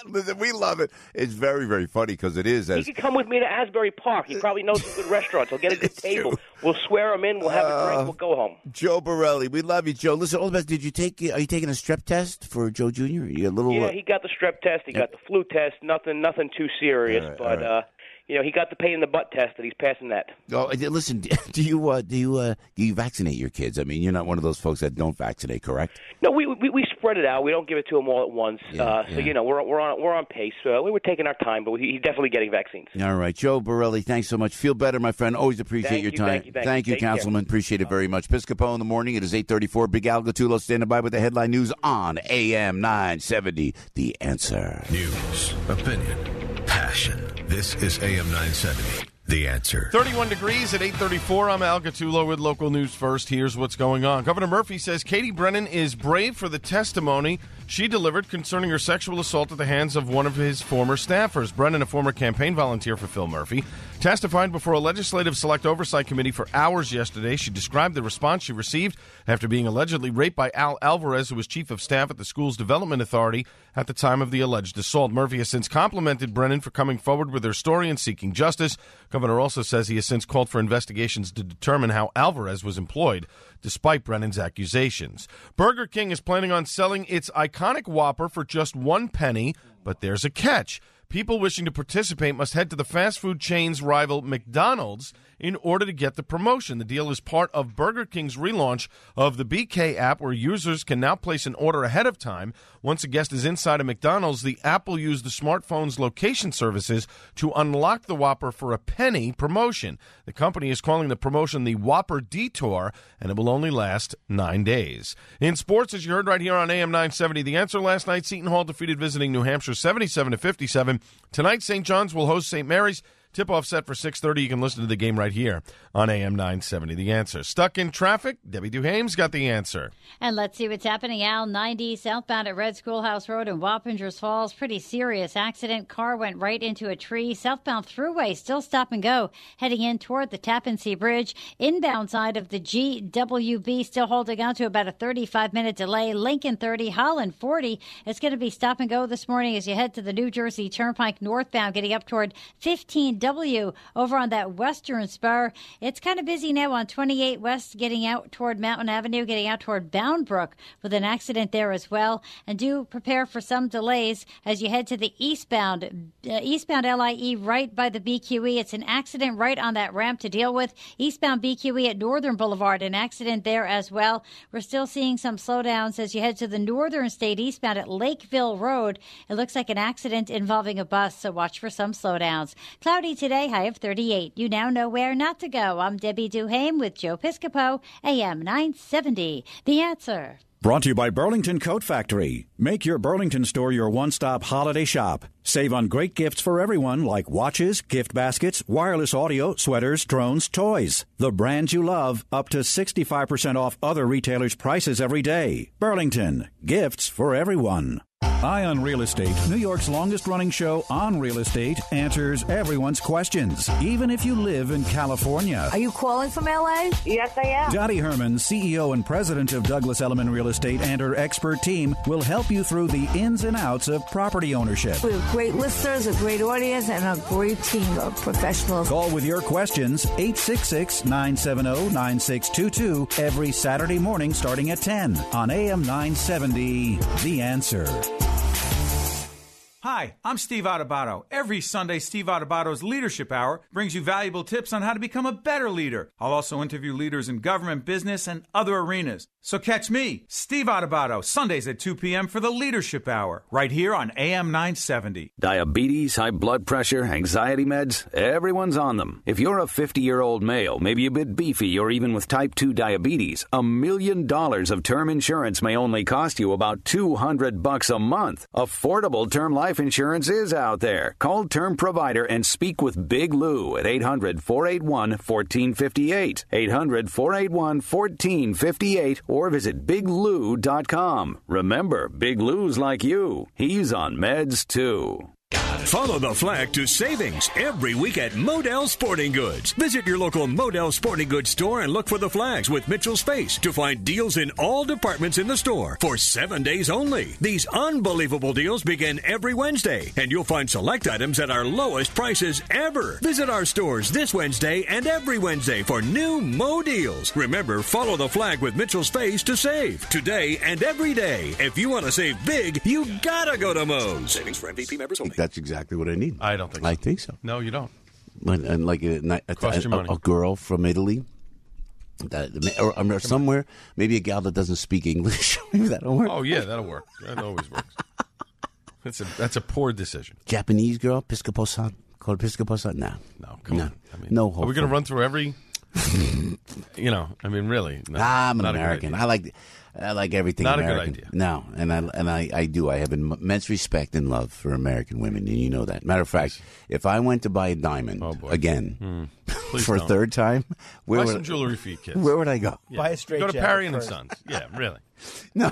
Listen, we love it. It's very, very funny because it is. As He could come with me to Asbury Park. He probably knows some good restaurants. He'll get a good table. We'll swear him in. We'll have a drink. We'll go home. Joe Borelli, we love you, Joe. Listen, all the best. Did you take? Are you taking a strep test for Joe Junior? You got a little. Yeah, uh, he got the strep test. He got the flu test. Nothing, nothing too serious. All right, but all right. uh, you know, he got the pain in the butt test, and he's passing that. Oh, listen. Do you uh, do you uh, do you vaccinate your kids? I mean, you're not one of those folks that don't vaccinate, correct? No, we we, we spread it out. We don't give it to him all at once. Yeah, uh, yeah. So you know, we're we're on we're on pace. Uh, we were taking our time, but he's definitely getting vaccines. All right, Joe Borelli, thanks so much. Feel better, my friend. Always appreciate Thank your you, time. thank you, thank you. Take Councilman. Appreciate it very much. Piscopo in the morning. It is eight thirty-four. Big Al Gattulo standing by with the headline news on A M nine seventy. The Answer. News, opinion, passion. This is A M nine seventy. The Answer. thirty-one degrees at eight thirty-four. I'm Al Gattulo with local news first. Here's what's going on. Governor Murphy says Katie Brennan is brave for the testimony she delivered concerning her sexual assault at the hands of one of his former staffers. Brennan, a former campaign volunteer for Phil Murphy, testified before a legislative select oversight committee for hours yesterday. She described the response she received after being allegedly raped by Al Alvarez, who was chief of staff at the school's development authority at the time of the alleged assault. Murphy has since complimented Brennan for coming forward with her story and seeking justice. Governor also says he has since called for investigations to determine how Alvarez was employed, despite Brennan's accusations. Burger King is planning on selling its iconic Whopper for just one penny, but there's a catch. People wishing to participate must head to the fast food chain's rival McDonald's in order to get the promotion. The deal is part of Burger King's relaunch of the B K app, where users can now place an order ahead of time. Once a guest is inside a McDonald's, the app will use the smartphone's location services to unlock the Whopper for a penny promotion. The company is calling the promotion the Whopper Detour, and it will only last nine days. In sports, as you heard right here on A M nine seventy, The Answer, last night, Seton Hall defeated visiting New Hampshire seventy-seven to fifty-seven. Tonight, Saint John's will host Saint Mary's. Tip-off set for six thirty. You can listen to the game right here on A M nine seventy. The Answer. Stuck in traffic? Debbie Duhame's got the answer. And let's see what's happening. Al ninety southbound at Red Schoolhouse Road in Wappingers Falls. Pretty serious accident. Car went right into a tree. Southbound thruway still stop and go. Heading in toward the Tappan Zee Bridge. Inbound side of the G W B still holding on to about a thirty-five minute delay. Lincoln thirty, Holland forty. It's going to be stop and go this morning as you head to the New Jersey Turnpike northbound, getting up toward fifteen W over on that western spur. It's kind of busy now on twenty-eight West, getting out toward Mountain Avenue, getting out toward Bound Brook with an accident there as well. And do prepare for some delays as you head to the eastbound, uh, eastbound L I E right by the B Q E. It's an accident right on that ramp to deal with. Eastbound B Q E at Northern Boulevard, an accident there as well. We're still seeing some slowdowns as you head to the Northern State eastbound at Lakeville Road. It looks like an accident involving a bus, so watch for some slowdowns. Cloudy today, high of thirty-eight. You now know where not to go. I'm Debbie Duhame with Joe Piscopo, A M nine seventy. The Answer. Brought to you by Burlington Coat Factory. Make your Burlington store your one-stop holiday shop. Save on great gifts for everyone like watches, gift baskets, wireless audio, sweaters, drones, toys. The brands you love, up to sixty-five percent off other retailers' prices every day. Burlington, gifts for everyone. Eye on Real Estate, New York's longest-running show on real estate, answers everyone's questions, even if you live in California. Are you calling from L A? Yes, I am. Dottie Herman, C E O and president of Douglas Elliman Real Estate, and her expert team will help you through the ins and outs of property ownership. We have great listeners, a great audience, and a great team of professionals. Call with your questions, eight six six, nine seven zero, nine six two two, every Saturday morning starting at ten on A M nine seventy. The Answer. Hi, I'm Steve Adubato. Every Sunday, Steve Adubato's Leadership Hour brings you valuable tips on how to become a better leader. I'll also interview leaders in government, business, and other arenas. So catch me, Steve Adubato, Sundays at two p.m. for the Leadership Hour, right here on A M nine seventy. Diabetes, high blood pressure, anxiety meds, everyone's on them. If you're a fifty-year-old male, maybe a bit beefy, or even with type two diabetes, a million dollars of term insurance may only cost you about two hundred bucks a month. Affordable term life insurance is out there. Call Term Provider and speak with Big Lou at eight hundred, four eight one, one four five eight, eight hundred, four eight one, one four five eight, or visit big lou dot com. Remember, Big Lou's like you. He's on meds too. Follow the flag to savings every week at Modell Sporting Goods. Visit your local Modell Sporting Goods store and look for the flags with Mitchell's face to find deals in all departments in the store for seven days only. These unbelievable deals begin every Wednesday, and you'll find select items at our lowest prices ever. Visit our stores this Wednesday and every Wednesday for new Mo deals. Remember, follow the flag with Mitchell's face to save today and every day. If you want to save big, you gotta go to Mo's. Savings for M V P members only. That's exactly what I need. I don't think so. I think so. No, you don't. And, and like a, a, Cost you a, money. a girl from Italy, that, or, or somewhere, maybe a gal that doesn't speak English. Maybe that'll work. Oh, yeah, that'll work. That always works. That's a that's a poor decision. Japanese girl, Piscopo-san. Called Piscopo-san? No. No, come no. on. I mean, no are hope. we going to run through every... you know, I mean, really. No, I'm an not a good American. idea. I like I like everything Not a good American. idea. No, and I and I, I do. I have immense respect and love for American women, and you know that. Matter of fact, if I went to buy a diamond again Hmm. Please for don't. a third time, where Buy would some jewelry for your kids. Where would I go? Yeah. Buy a straight Go to jacket Parry and first. Sons. Yeah, really. No,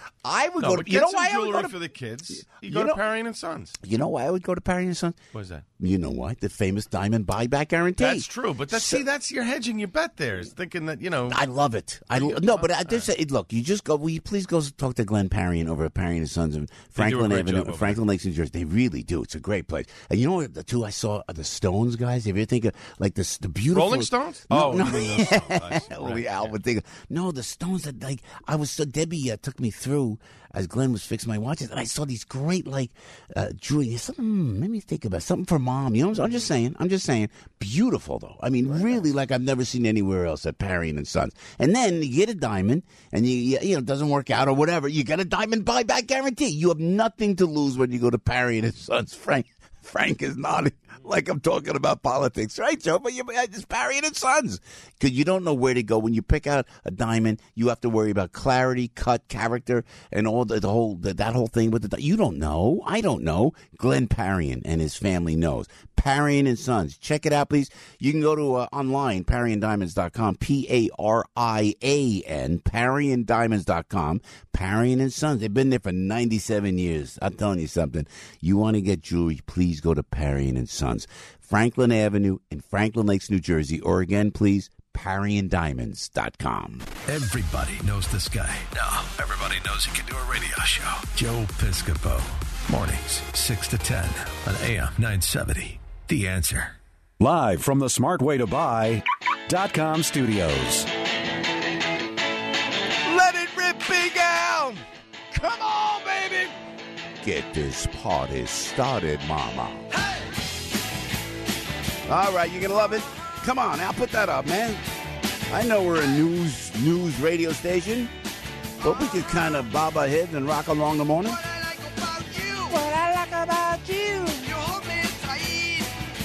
I would No, go but to. get You know some why I would jewelry go to for the kids. You, You go know- to Parry and Sons. You know why I would go to Parry and Sons? What is that? You know why? The famous diamond buyback guarantee. That's true, but that's, see, that's you're hedging your bet there. Is thinking that, you know. I love it. I lo- no, but I just say, look. You just go. Will you please go talk to Glenn Parrian over at Parrian and Sons in Franklin great Avenue, job over Franklin Lakes, New Jersey. They really do. It's a great place. And you know what? The two I saw are the Stones guys. If you think of like this, the beautiful Rolling Stones? No, Oh, no. you mean those Stones. I see. Well, Right, the album thing. No, the Stones that like I was so Debbie uh, took me through as Glenn was fixing my watches, and I saw these great like uh, jewelry. Something. Mm, let me think about something for mom. You know, what I'm, I'm just saying. I'm just saying. Beautiful though. I mean, really, like I've never seen anywhere else at Parrian and Sons. And then you get a diamond, and you you, you know it doesn't work out or whatever. You get a diamond buyback guarantee. You have nothing to lose when you go to Parrian and Sons. Frank. Frank is nodding like I'm talking about politics, right, Joe? But you, it's Parrian and Sons, because you don't know where to go when you pick out a diamond. You have to worry about clarity, cut, character, and all the, the whole the, that whole thing with the. di- You don't know. I don't know. Glenn Parrian and his family knows. Parrian and Sons. Check it out, please. You can go to uh, online, Parrian Diamonds dot com, P A R I A N, Parrian Diamonds dot com. Parrian and Sons. They've been there for ninety-seven years. I'm telling you something. You want to get jewelry, please go to Parrian and Sons. Franklin Avenue in Franklin Lakes, New Jersey. Or again, please, Parrian Diamonds dot com. Everybody knows this guy. No, everybody knows he can do a radio show. Joe Piscopo. Mornings, six to ten on A M nine seventy. The Answer. Live from the smart way to buy dot com studios. Let it rip, Big Al! Come on, baby! Get this party started, mama. All right, you're going to love it. Come on, Al, put that up, man. I know we're a news news radio station, but we could kind of bob our heads and rock along the morning. What I like about you, you hold me tight.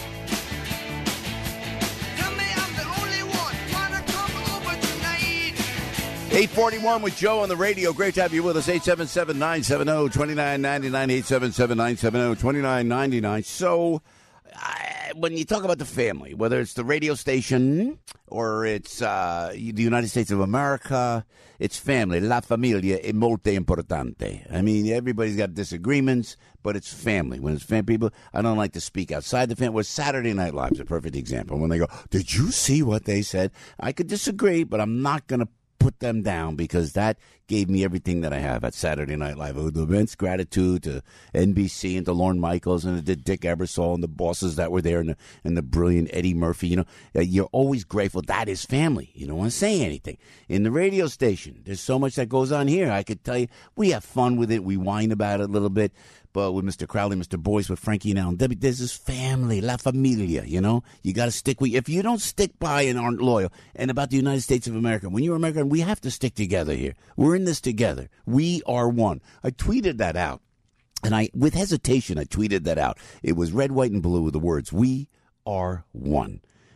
Tell me I'm the only one. Wanna come over tonight? eight forty-one with Joe on the radio. Great to have you with us. eight seven seven, nine seven zero, two nine nine nine. eight seven seven, nine seven zero, two nine nine nine. So, I, when you talk about the family, whether it's the radio station or it's uh, the United States of America, it's family. La familia è molto importante. I mean, everybody's got disagreements, but it's family. When it's fan people, I don't like to speak outside the family. Well, Saturday Night Live is a perfect example. When they go, did you see what they said? I could disagree, but I'm not going to put them down because that gave me everything that I have at Saturday Night Live. The immense gratitude to N B C and to Lorne Michaels and to Dick Ebersol and the bosses that were there and the, and the brilliant Eddie Murphy. You know, uh, you're always grateful. That is family. You don't want to say anything. In the radio station, there's so much that goes on here. I could tell you, we have fun with it. We whine about it a little bit. But with Mister Crowley, Mister Boyce, with Frankie and Al and Debbie, there's this family, La Familia, you know? You got to stick with, if you don't stick by and aren't loyal, and about the United States of America, when you're American, we have to stick together here. We're in this together. We are one. I tweeted that out, and I, with hesitation, I tweeted that out. It was red, white, and blue with the words, we are one.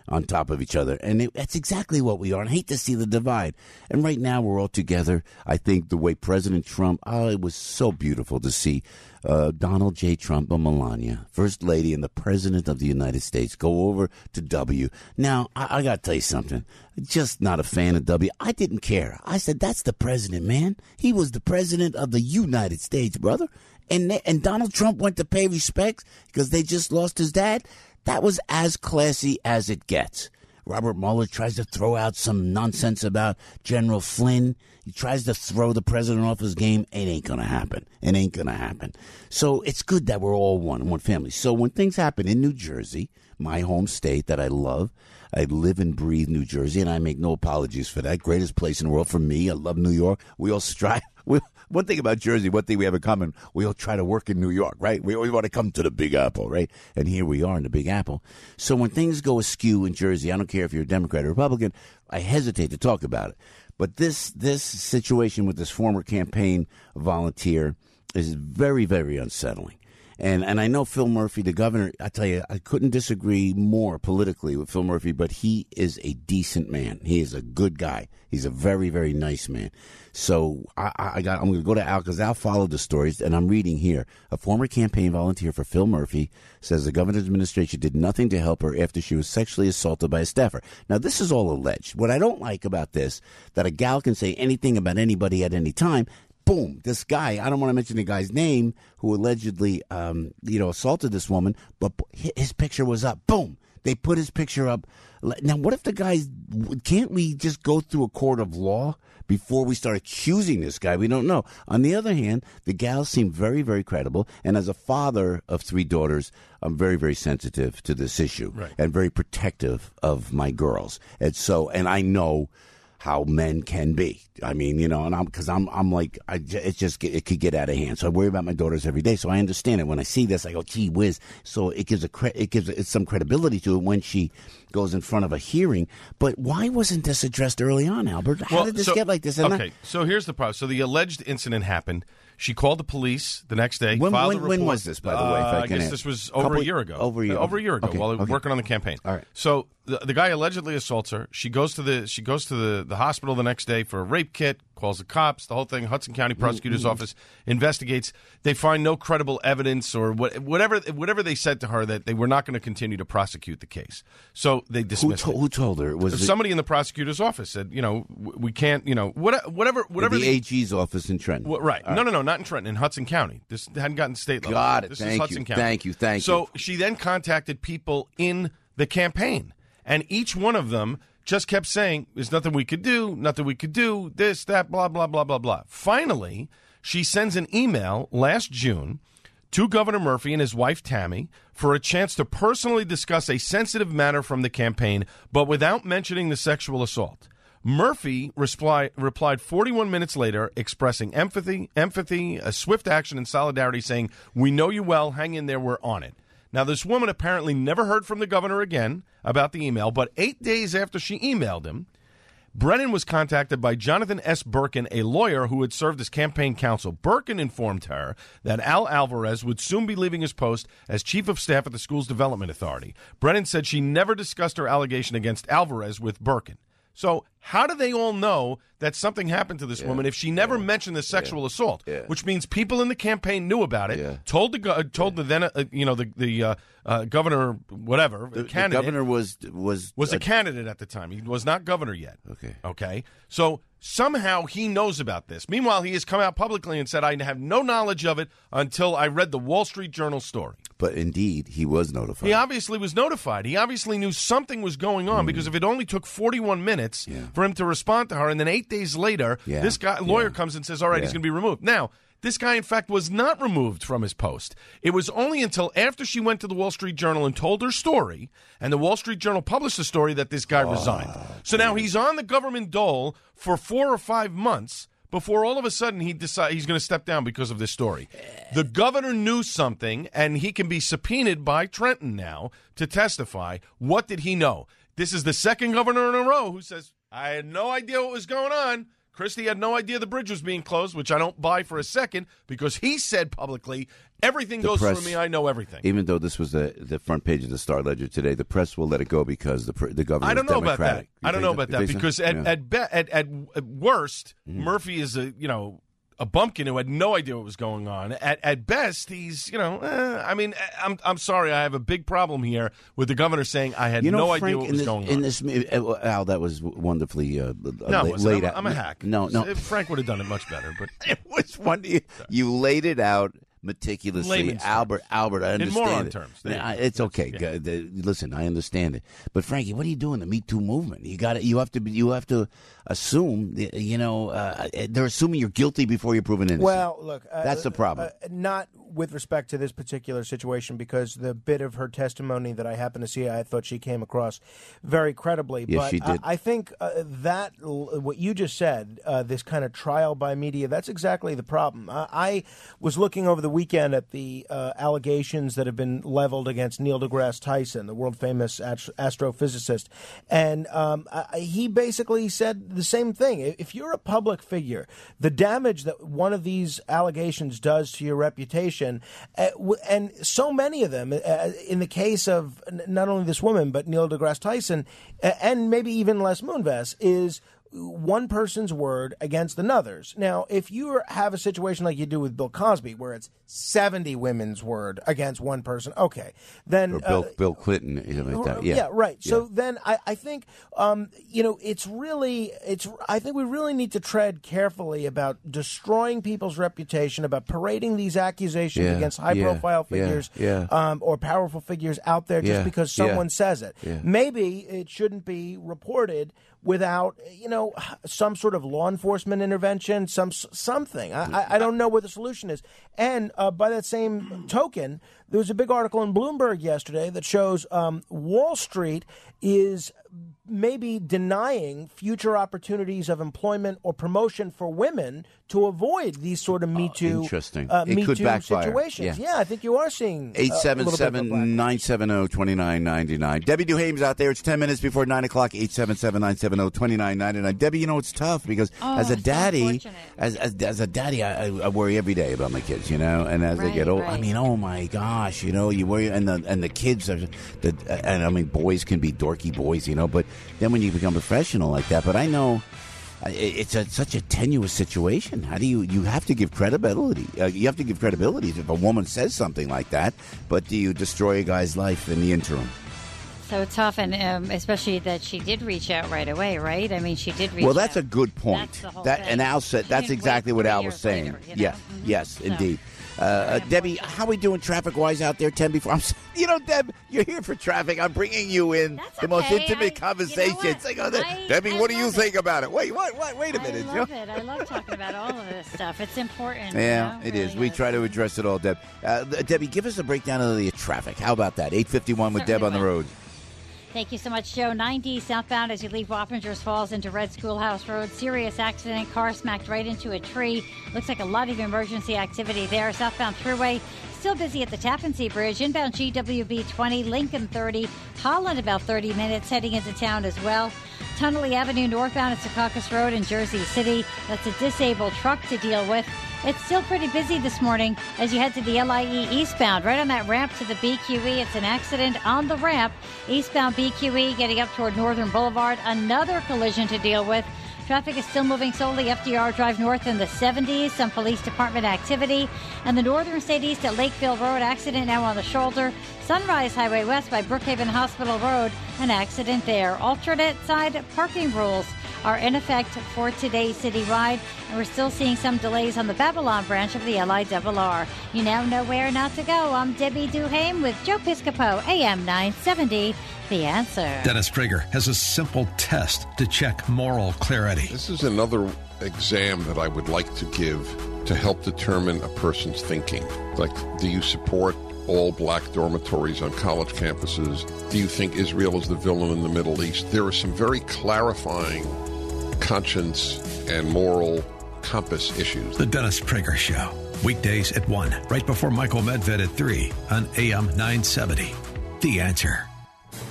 on top of each other. And it, that's exactly what we are. And I hate to see the divide. And right now we're all together. I think the way President Trump, oh, it was so beautiful to see uh, Donald J. Trump and Melania, First Lady and the President of the United States, go over to W. Now, I, I got to tell you something. Just not a fan of W. I didn't care. I said, that's the president, man. He was the president of the United States, brother. And they, and Donald Trump went to pay respects because they just lost his dad. That was as classy as it gets. Robert Mueller tries to throw out some nonsense about General Flynn. He tries to throw the president off his game. It ain't going to happen. It ain't going to happen. So it's good that we're all one, one family. So when things happen in New Jersey, my home state that I love, I live and breathe New Jersey, and I make no apologies for that. Greatest place in the world for me. I love New York. We all strive. We, one thing about Jersey, one thing we have in common, we all try to work in New York, right? We always want to come to the Big Apple, right? And here we are in the Big Apple. So when things go askew in Jersey, I don't care if you're a Democrat or Republican, I hesitate to talk about it. But this this situation with this former campaign volunteer is very, very unsettling. And and I know Phil Murphy, the governor, I tell you, I couldn't disagree more politically with Phil Murphy, but he is a decent man. He is a good guy. He's a very, very nice man. So I, I got, I'm going to go to Al because Al followed the stories, and I'm reading here. A former campaign volunteer for Phil Murphy says the governor's administration did nothing to help her after she was sexually assaulted by a staffer. Now, this is all alleged. What I don't like about this, that a gal can say anything about anybody at any time. Boom, this guy, I don't want to mention the guy's name, who allegedly, um, you know, assaulted this woman, but his picture was up. Boom, they put his picture up. Now, what if the guys, can't we just go through a court of law before we start accusing this guy? We don't know. On the other hand, the gal seemed very, very credible. And as a father of three daughters, I'm very, very sensitive to this issue right. and very protective of my girls. And so, and I know how men can be. I mean, you know, and I'm because I'm I'm like I it just it could get out of hand. So I worry about my daughters every day. So I understand it. When I see this, I go, gee whiz. So it gives a cre- it gives it some credibility to it when she goes in front of a hearing. But why wasn't this addressed early on, Albert? How well, did this so, get like this? And okay, I, so here's the problem. So the alleged incident happened. She called the police the next day. When, filed when, a report. when was this, by the way? If Uh, I, I can guess ask. this was over Couple, a year ago. Over a year. Uh, over a year ago, okay, while okay. working on the campaign. All right. So the, the guy allegedly assaults her. She goes to the she goes to the, the hospital the next day for a rape kit. Calls the cops. The whole thing. Hudson County Prosecutor's mm-hmm. Office investigates. They find no credible evidence or what, whatever whatever they said to her that they were not going to continue to prosecute the case. So they dismissed who, it. to, who told her? Was somebody it, in the prosecutor's office said, you know, we can't, you know, what, whatever, whatever. The they, A G's office in Trenton. Well, right. All no, no, no, not in Trenton. In Hudson County. This hadn't gotten to state level. Got it. This Thank is Hudson you. County. Thank you. Thank so you. So she then contacted people in the campaign, and each one of them just kept saying, there's nothing we could do, nothing we could do, this, that, blah, blah, blah, blah, blah. Finally, she sends an email last June to Governor Murphy and his wife, Tammy, for a chance to personally discuss a sensitive matter from the campaign, but without mentioning the sexual assault. Murphy reply, replied forty-one minutes later, expressing empathy, empathy, a swift action and solidarity, saying, we know you well, hang in there, we're on it. Now, this woman apparently never heard from the governor again about the email, but eight days after she emailed him, Brennan was contacted by Jonathan S. Birkin, a lawyer who had served as campaign counsel. Birkin informed her that Al Alvarez would soon be leaving his post as chief of staff at the school's development authority. Brennan said she never discussed her allegation against Alvarez with Birkin. So how do they all know that something happened to this yeah, woman if she never yeah, mentioned the sexual yeah, assault? yeah. Which means people in the campaign knew about it, yeah. told the go- told yeah. the then uh, you know the the uh, uh, governor whatever the, candidate. The governor was was was a, a candidate at the time. He was not governor yet. Okay. Okay. So somehow he knows about this. Meanwhile, he has come out publicly and said, "I have no knowledge of it until I read the Wall Street Journal story." But indeed, he was notified. He obviously was notified. He obviously knew something was going on mm. because if it only took forty-one minutes yeah. for him to respond to her, and then eight days later, yeah. this guy lawyer yeah. comes and says, all right, yeah. he's going to be removed. Now, this guy, in fact, was not removed from his post. It was only until after she went to the Wall Street Journal and told her story, and the Wall Street Journal published the story, that this guy oh, resigned. So now he's on the government dole for four or five months before all of a sudden he decide he's going to step down because of this story. The governor knew something, and he can be subpoenaed by Trenton now to testify. What did he know? This is the second governor in a row who says, I had no idea what was going on. Christie had no idea the bridge was being closed, which I don't buy for a second, because he said publicly, everything The goes press- through me, I know everything. Even though this was the the front page of the Star Ledger today, the press will let it go because the pr- the government I don't is know about that. Democratic. You I don't think know so? about You that think so? because at Yeah. at, be, at at at worst, Mm-hmm. Murphy is a you know a bumpkin who had no idea what was going on. At at best, he's you know eh, I mean I'm I'm sorry, I have a big problem here with the governor saying I had You know, no Frank, idea what in was this, going in on. this, uh, Al, that was wonderfully uh, no, la- it wasn't. laid I'm, out. I'm a hack. No, no. If Frank would have done it much better, but it was one. You, you laid it out meticulously, Layman's Albert. Albert, I In understand moron it. terms. There you I- go. it's okay. G- the- Listen, I understand it. But Frankie, what are you doing? The Me Too movement. You got You have to. be- You have to assume. You know, uh, they're assuming you're guilty before you're proven innocent. Well, look, uh, that's the problem. Uh, not with respect to this particular situation, because the bit of her testimony that I happened to see, I thought she came across very credibly. Yes, but she did. I, I think uh, that what you just said, uh, this kind of trial by media, that's exactly the problem. Uh, I was looking over the weekend at the uh, allegations that have been leveled against Neil deGrasse Tyson, the world famous ast- astrophysicist, and um, I, he basically said the same thing. If you're a public figure, the damage that one of these allegations does to your reputation, uh, w- and so many of them, uh, in the case of n- not only this woman, but Neil deGrasse Tyson, uh, and maybe even Les Moonves, is one person's word against another's. Now, if you have a situation like you do with Bill Cosby, where it's seventy women's word against one person, okay, then Or Bill, uh, Bill Clinton, something like that. Yeah, yeah, right. So then I, I think, um, you know, it's really, it's. I think we really need to tread carefully about destroying people's reputation, about parading these accusations Yeah, against high-profile yeah, yeah, figures yeah. Um, or powerful figures out there just Yeah, because yeah, someone says it. yeah. Maybe it shouldn't be reported without, you know, some sort of law enforcement intervention, some something. I, I, I don't know what the solution is. And uh, by that same token, there was a big article in Bloomberg yesterday that shows um, Wall Street is maybe denying future opportunities of employment or promotion for women to avoid these sort of Me Too, interesting. uh, It Me could Too backfire. situations. Yeah. Yeah, I think you are seeing uh, Eight a seven little bit of a seven nine seven zero twenty nine ninety nine. Debbie Duhame's out there. It's ten minutes before nine o'clock. Eight seven seven nine seven zero twenty nine ninety nine. Debbie, you know it's tough because Oh, as a so daddy, unfortunate. as, as as a daddy, I, I I worry every day about my kids. You know, and as they Right, get old, I right. mean, oh my gosh, you know, you worry, and the and the kids are, the and I mean, boys can be dorky boys, you know, but then when you become professional like that, but I know. I- It's a, such a tenuous situation. How do you? You have to give credibility. Uh, you have to give credibility if a woman says something like that. But do you destroy a guy's life in the interim? So tough, and um, especially that she did reach out right away, right? I mean, she did reach Well, that's out. a good point. That's the whole that thing. and Al said She that's didn't exactly wait what three Al was years saying. later, you know? Yes, Mhm. yes, So- indeed. Uh, uh, Debbie, how we doing traffic wise out there? Ten before. I'm, s- you know, Deb, you're here for traffic. I'm bringing you in the most okay. intimate I- conversations. you know what? I go, I- Debbie, I what do you love think about it? Wait, what? What? Wait a minute. I love it. I love talking about all of this stuff. It's important. Yeah, you know? it Really is. We try to address it all, Deb. Uh, Debbie, give us a breakdown of the traffic. How about that? eight fifty-one with Deb on the road. Thank you so much, Joe. ninety southbound as you leave Wappingers Falls into Red Schoolhouse Road. Serious accident. Car smacked right into a tree. Looks like a lot of emergency activity there. Southbound Thruway still busy at the Tappan Zee Bridge. Inbound G W B twenty, Lincoln thirty, Holland about thirty minutes heading into town as well. Tunnelly Avenue northbound at Secaucus Road in Jersey City. That's a disabled truck to deal with. It's still pretty busy this morning as you head to the L I E eastbound. Right on that ramp to the B Q E, it's an accident on the ramp. Eastbound B Q E getting up toward Northern Boulevard. Another collision to deal with. Traffic is still moving slowly. F D R Drive north in the seventies. Some police department activity. And the Northern State East at Lakeville Road. Accident now on the shoulder. Sunrise Highway west by Brookhaven Hospital Road. An accident there. Alternate side parking rules are in effect for today's citywide, and we're still seeing some delays on the Babylon branch of the L I R R. You now know where not to go. I'm Debbie Duhame with Joe Piscopo, A M nine seventy, The Answer. Dennis Prager has a simple test to check moral clarity. This is another exam that I would like to give to help determine a person's thinking. Like, do you support all black dormitories on college campuses? Do you think Israel is the villain in the Middle East? There are some very clarifying conscience and moral compass issues. The Dennis Prager Show. Weekdays at one, right before Michael Medved at three on A M nine seventy. The Answer.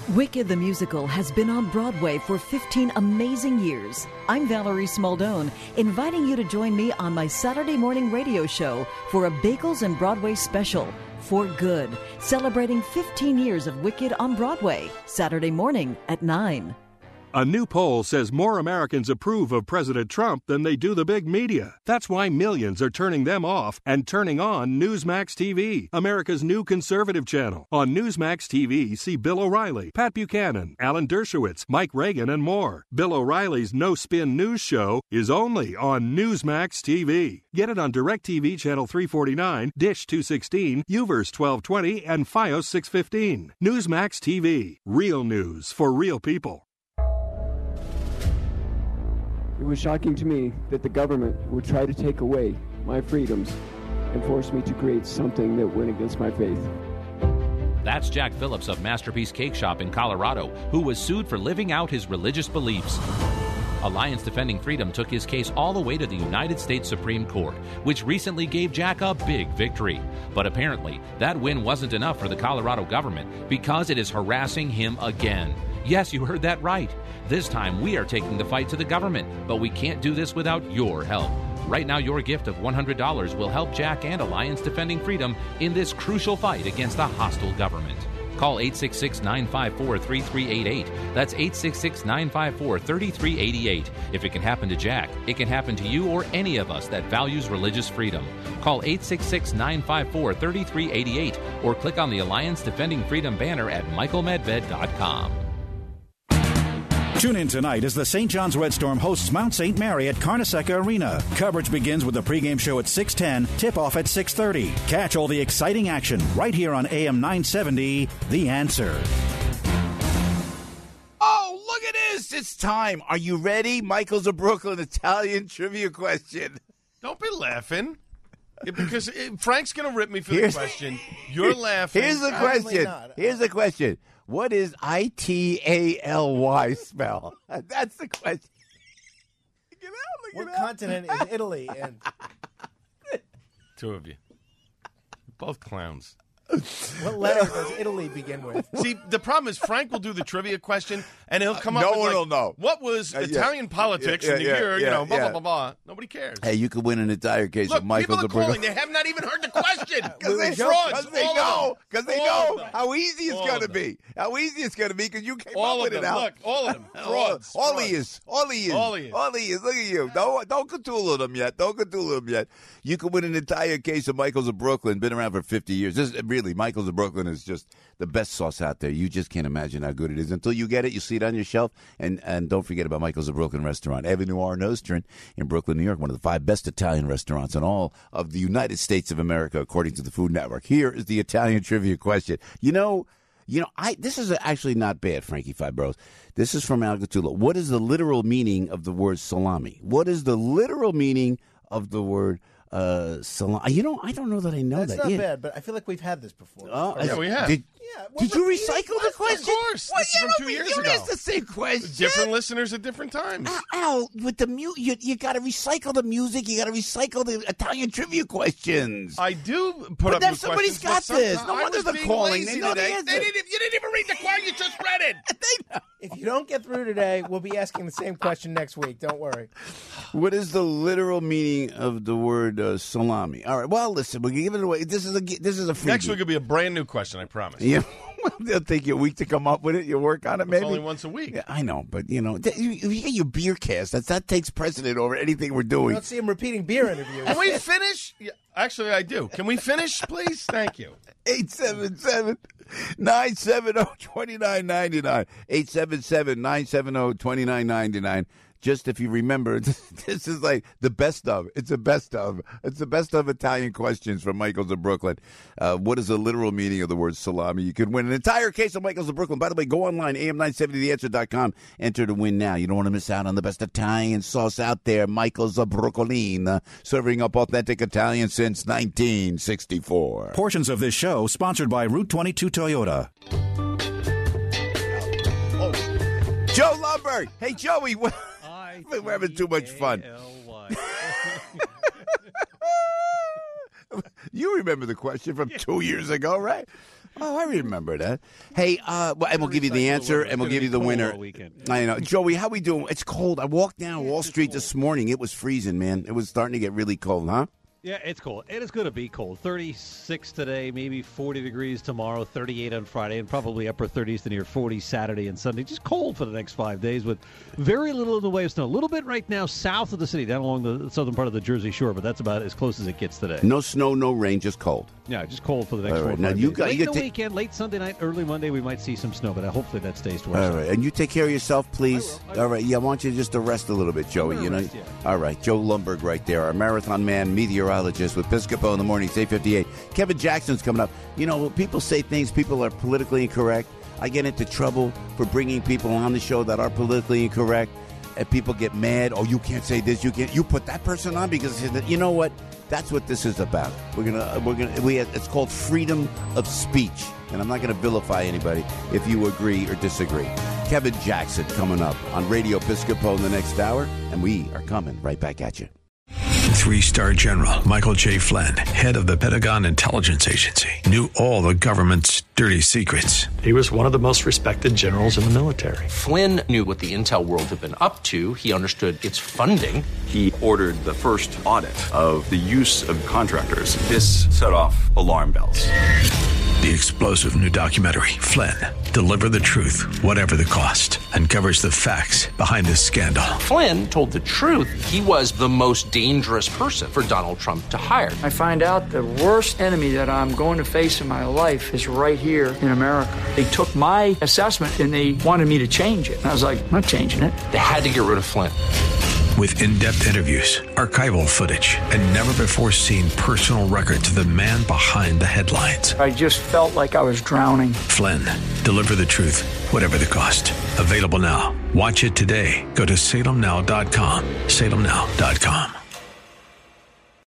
Wicked the Musical has been on Broadway for fifteen amazing years. I'm Valerie Smaldone, inviting you to join me on my Saturday morning radio show for a Bagels and Broadway special, For Good, celebrating fifteen years of Wicked on Broadway, Saturday morning at nine. A new poll says more Americans approve of President Trump than they do the big media. That's why millions are turning them off and turning on Newsmax T V, America's new conservative channel. On Newsmax T V, see Bill O'Reilly, Pat Buchanan, Alan Dershowitz, Mike Reagan, and more. Bill O'Reilly's no-spin news show is only on Newsmax T V. Get it on DirecTV Channel three forty-nine, Dish two sixteen, UVerse twelve twenty, and Fios six fifteen. Newsmax T V. Real news for real people. It was shocking to me that the government would try to take away my freedoms and force me to create something that went against my faith. That's Jack Phillips of Masterpiece Cake Shop in Colorado, who was sued for living out his religious beliefs. Alliance Defending Freedom took his case all the way to the United States Supreme Court, which recently gave Jack a big victory. But apparently, that win wasn't enough for the Colorado government because it is harassing him again. Yes, you heard that right. This time we are taking the fight to the government, but we can't do this without your help. Right now, your gift of one hundred dollars will help Jack and Alliance Defending Freedom in this crucial fight against a hostile government. Call eight six six, nine five four, three three eight eight. That's eight six six, nine five four, three three eight eight. If it can happen to Jack, it can happen to you or any of us that values religious freedom. Call eight six six, nine five four, three three eight eight or click on the Alliance Defending Freedom banner at michael medved dot com. Tune in tonight as the Saint John's Red Storm hosts Mount Saint Mary at Carneseca Arena. Coverage begins with the pregame show at six ten, tip-off at six thirty. Catch all the exciting action right here on A M nine seventy, The Answer. Oh, look at this. It's time. Are you ready? Michael's of Brooklyn Italian trivia question. Don't be laughing. Yeah, because it, Frank's going to rip me for Here's- the question. You're laughing. Here's the Probably question. not. Here's the question. What is I T A L Y spell? That's the question. What continent is Italy in? Two of you. Both clowns. What letter does Italy begin with? See, the problem is Frank will do the trivia question, and he'll come up No with one like, will know. what was Uh, yeah. Italian politics Yeah, in the yeah, year, you yeah, know, blah, yeah. blah, blah, blah. Nobody cares. Hey, you could win an entire case Look, of Michael's people are of Brooklyn. calling. They have not even heard the question. Because they, Frauds, cause they all of know, them. because they All know of them. how easy it's All going to of them. be. How easy it's going to be because you came All up of with it them. out. Look, all of them. all, Frauds. all frauds. he is. All he is. All he is. All he is. Look at you. Don't, don't Cthulhu them yet. Don't Cthulhu them yet. You could win an entire case of Michael's of Brooklyn. Been around for fifty years. This is, really, Michael's of Brooklyn is just the best sauce out there. You just can't imagine how good it is. Until you get it, you see it on your shelf. And and don't forget about Michael's of Brooklyn restaurant. Avenue R. Nostrand in Brooklyn, New York. One of the five best Italian restaurants in all of the United States of America, according to the Food Network. Here is the Italian trivia question. You know, you know, I this is actually not bad, Frankie Fibros. This is from Al Gattullo. What is the literal meaning of the word salami? What is the literal meaning of the word uh, salami? You know, I don't know that I know That's that. not Yeah. bad, but I feel like we've had this before. Oh, Yeah, we have. Did, Yeah, did you recycle the question? Of course. Well, This is you from don't two be- years you ago. asked the same question. Different listeners at different times. Al, with the mu- you, you got to recycle the music. You got to recycle the Italian trivia questions. I do put But up then with somebody's questions, got but this. No sometimes- I wonder was they're being calling. lazy They know the today. answer. They didn't, you didn't even read the question. You just read it. If you don't get through today, we'll be asking the same question next week. Don't worry. What is the literal meaning of the word uh, salami? All right. Well, listen, we're giving it away. This is a this is a freebie. Next week will be a brand new question, I promise. Yeah. It'll take you a week to come up with it. You work on it, It's maybe only once a week. Yeah, I know, but you know, th- you, you get your beer cast. That that takes precedent over anything we're I doing. don't see him repeating beer interviews. Can we finish? Yeah, actually, I do. Can we finish, please? Thank you. eight seven seven, nine seven zero, two nine nine nine. eight seven seven, nine seven zero, two nine nine nine. Just if you remember, this is like the best of. It's the best of. It's the best of Italian questions from Michael's of Brooklyn. Uh, what is the literal meaning of the word salami? You could win an entire case of Michael's of Brooklyn. By the way, go online, A M nine seventy the answer dot com. Enter to win now. You don't want to miss out on the best Italian sauce out there. Michael's of Brooklyn, uh, serving up authentic Italian since nineteen sixty-four. Portions of this show sponsored by Route twenty-two Toyota. Joe Lumberg. Hey, Joey. What? We're having too much fun. You remember the question from two years ago, right? Oh, I remember that. Hey, uh, well, and we'll give you the answer, and we'll give you the winner. I know, Joey. How we doing? It's cold. I walked down Wall Street this morning. It was freezing, man. It was starting to get really cold, huh? Yeah, it's cold. It is going to be cold. thirty-six today, maybe forty degrees tomorrow, thirty-eight on Friday, and probably upper thirties to near forty Saturday and Sunday. Just cold for the next five days with very little in the way of snow. A little bit right now south of the city, down along the southern part of the Jersey Shore, but that's about as close as it gets today. No snow, no rain, just cold. Yeah, just cold for the next All four right. or Now five you days. got- late you in got the ta- weekend, late Sunday night, early Monday, we might see some snow, but hopefully that stays to All ourselves. right, and you take care of yourself, please. All right, yeah, I want you just to rest a little bit, Joey. You know. rest, yeah. All right, Joe Lumberg, right there, our marathon man, meteorologist with Piscopo in the morning, eight fifty-eight. Kevin Jackson's coming up. You know, people say things. People are politically incorrect. I get into trouble for bringing people on the show that are politically incorrect, and people get mad. Oh, you can't say this. You can't. You put that person on because you know what? That's what this is about. We're gonna, we're gonna, we. Have, it's called freedom of speech, and I'm not gonna vilify anybody if you agree or disagree. Kevin Jackson coming up on Radio Piscopo in the next hour, and we are coming right back at you. Three-star General Michael J. Flynn, head of the Pentagon Intelligence Agency, knew all the government's dirty secrets. He was one of the most respected generals in the military. Flynn knew what the intel world had been up to. He understood its funding. He ordered the first audit of the use of contractors. This set off alarm bells. The explosive new documentary, Flynn, Deliver the Truth, Whatever the Cost, uncovers the facts behind this scandal. Flynn told the truth. He was the most dangerous person for Donald Trump to hire. I find out the worst enemy that I'm going to face in my life is right here in America. They took my assessment and they wanted me to change it. And I was like, I'm not changing it. They had to get rid of Flynn. With in-depth interviews, archival footage, and never-before-seen personal records of the man behind the headlines. I just felt like I was drowning. Flynn, Deliver the Truth, Whatever the Cost. Available now. Watch it today. Go to salem now dot com. salem now dot com.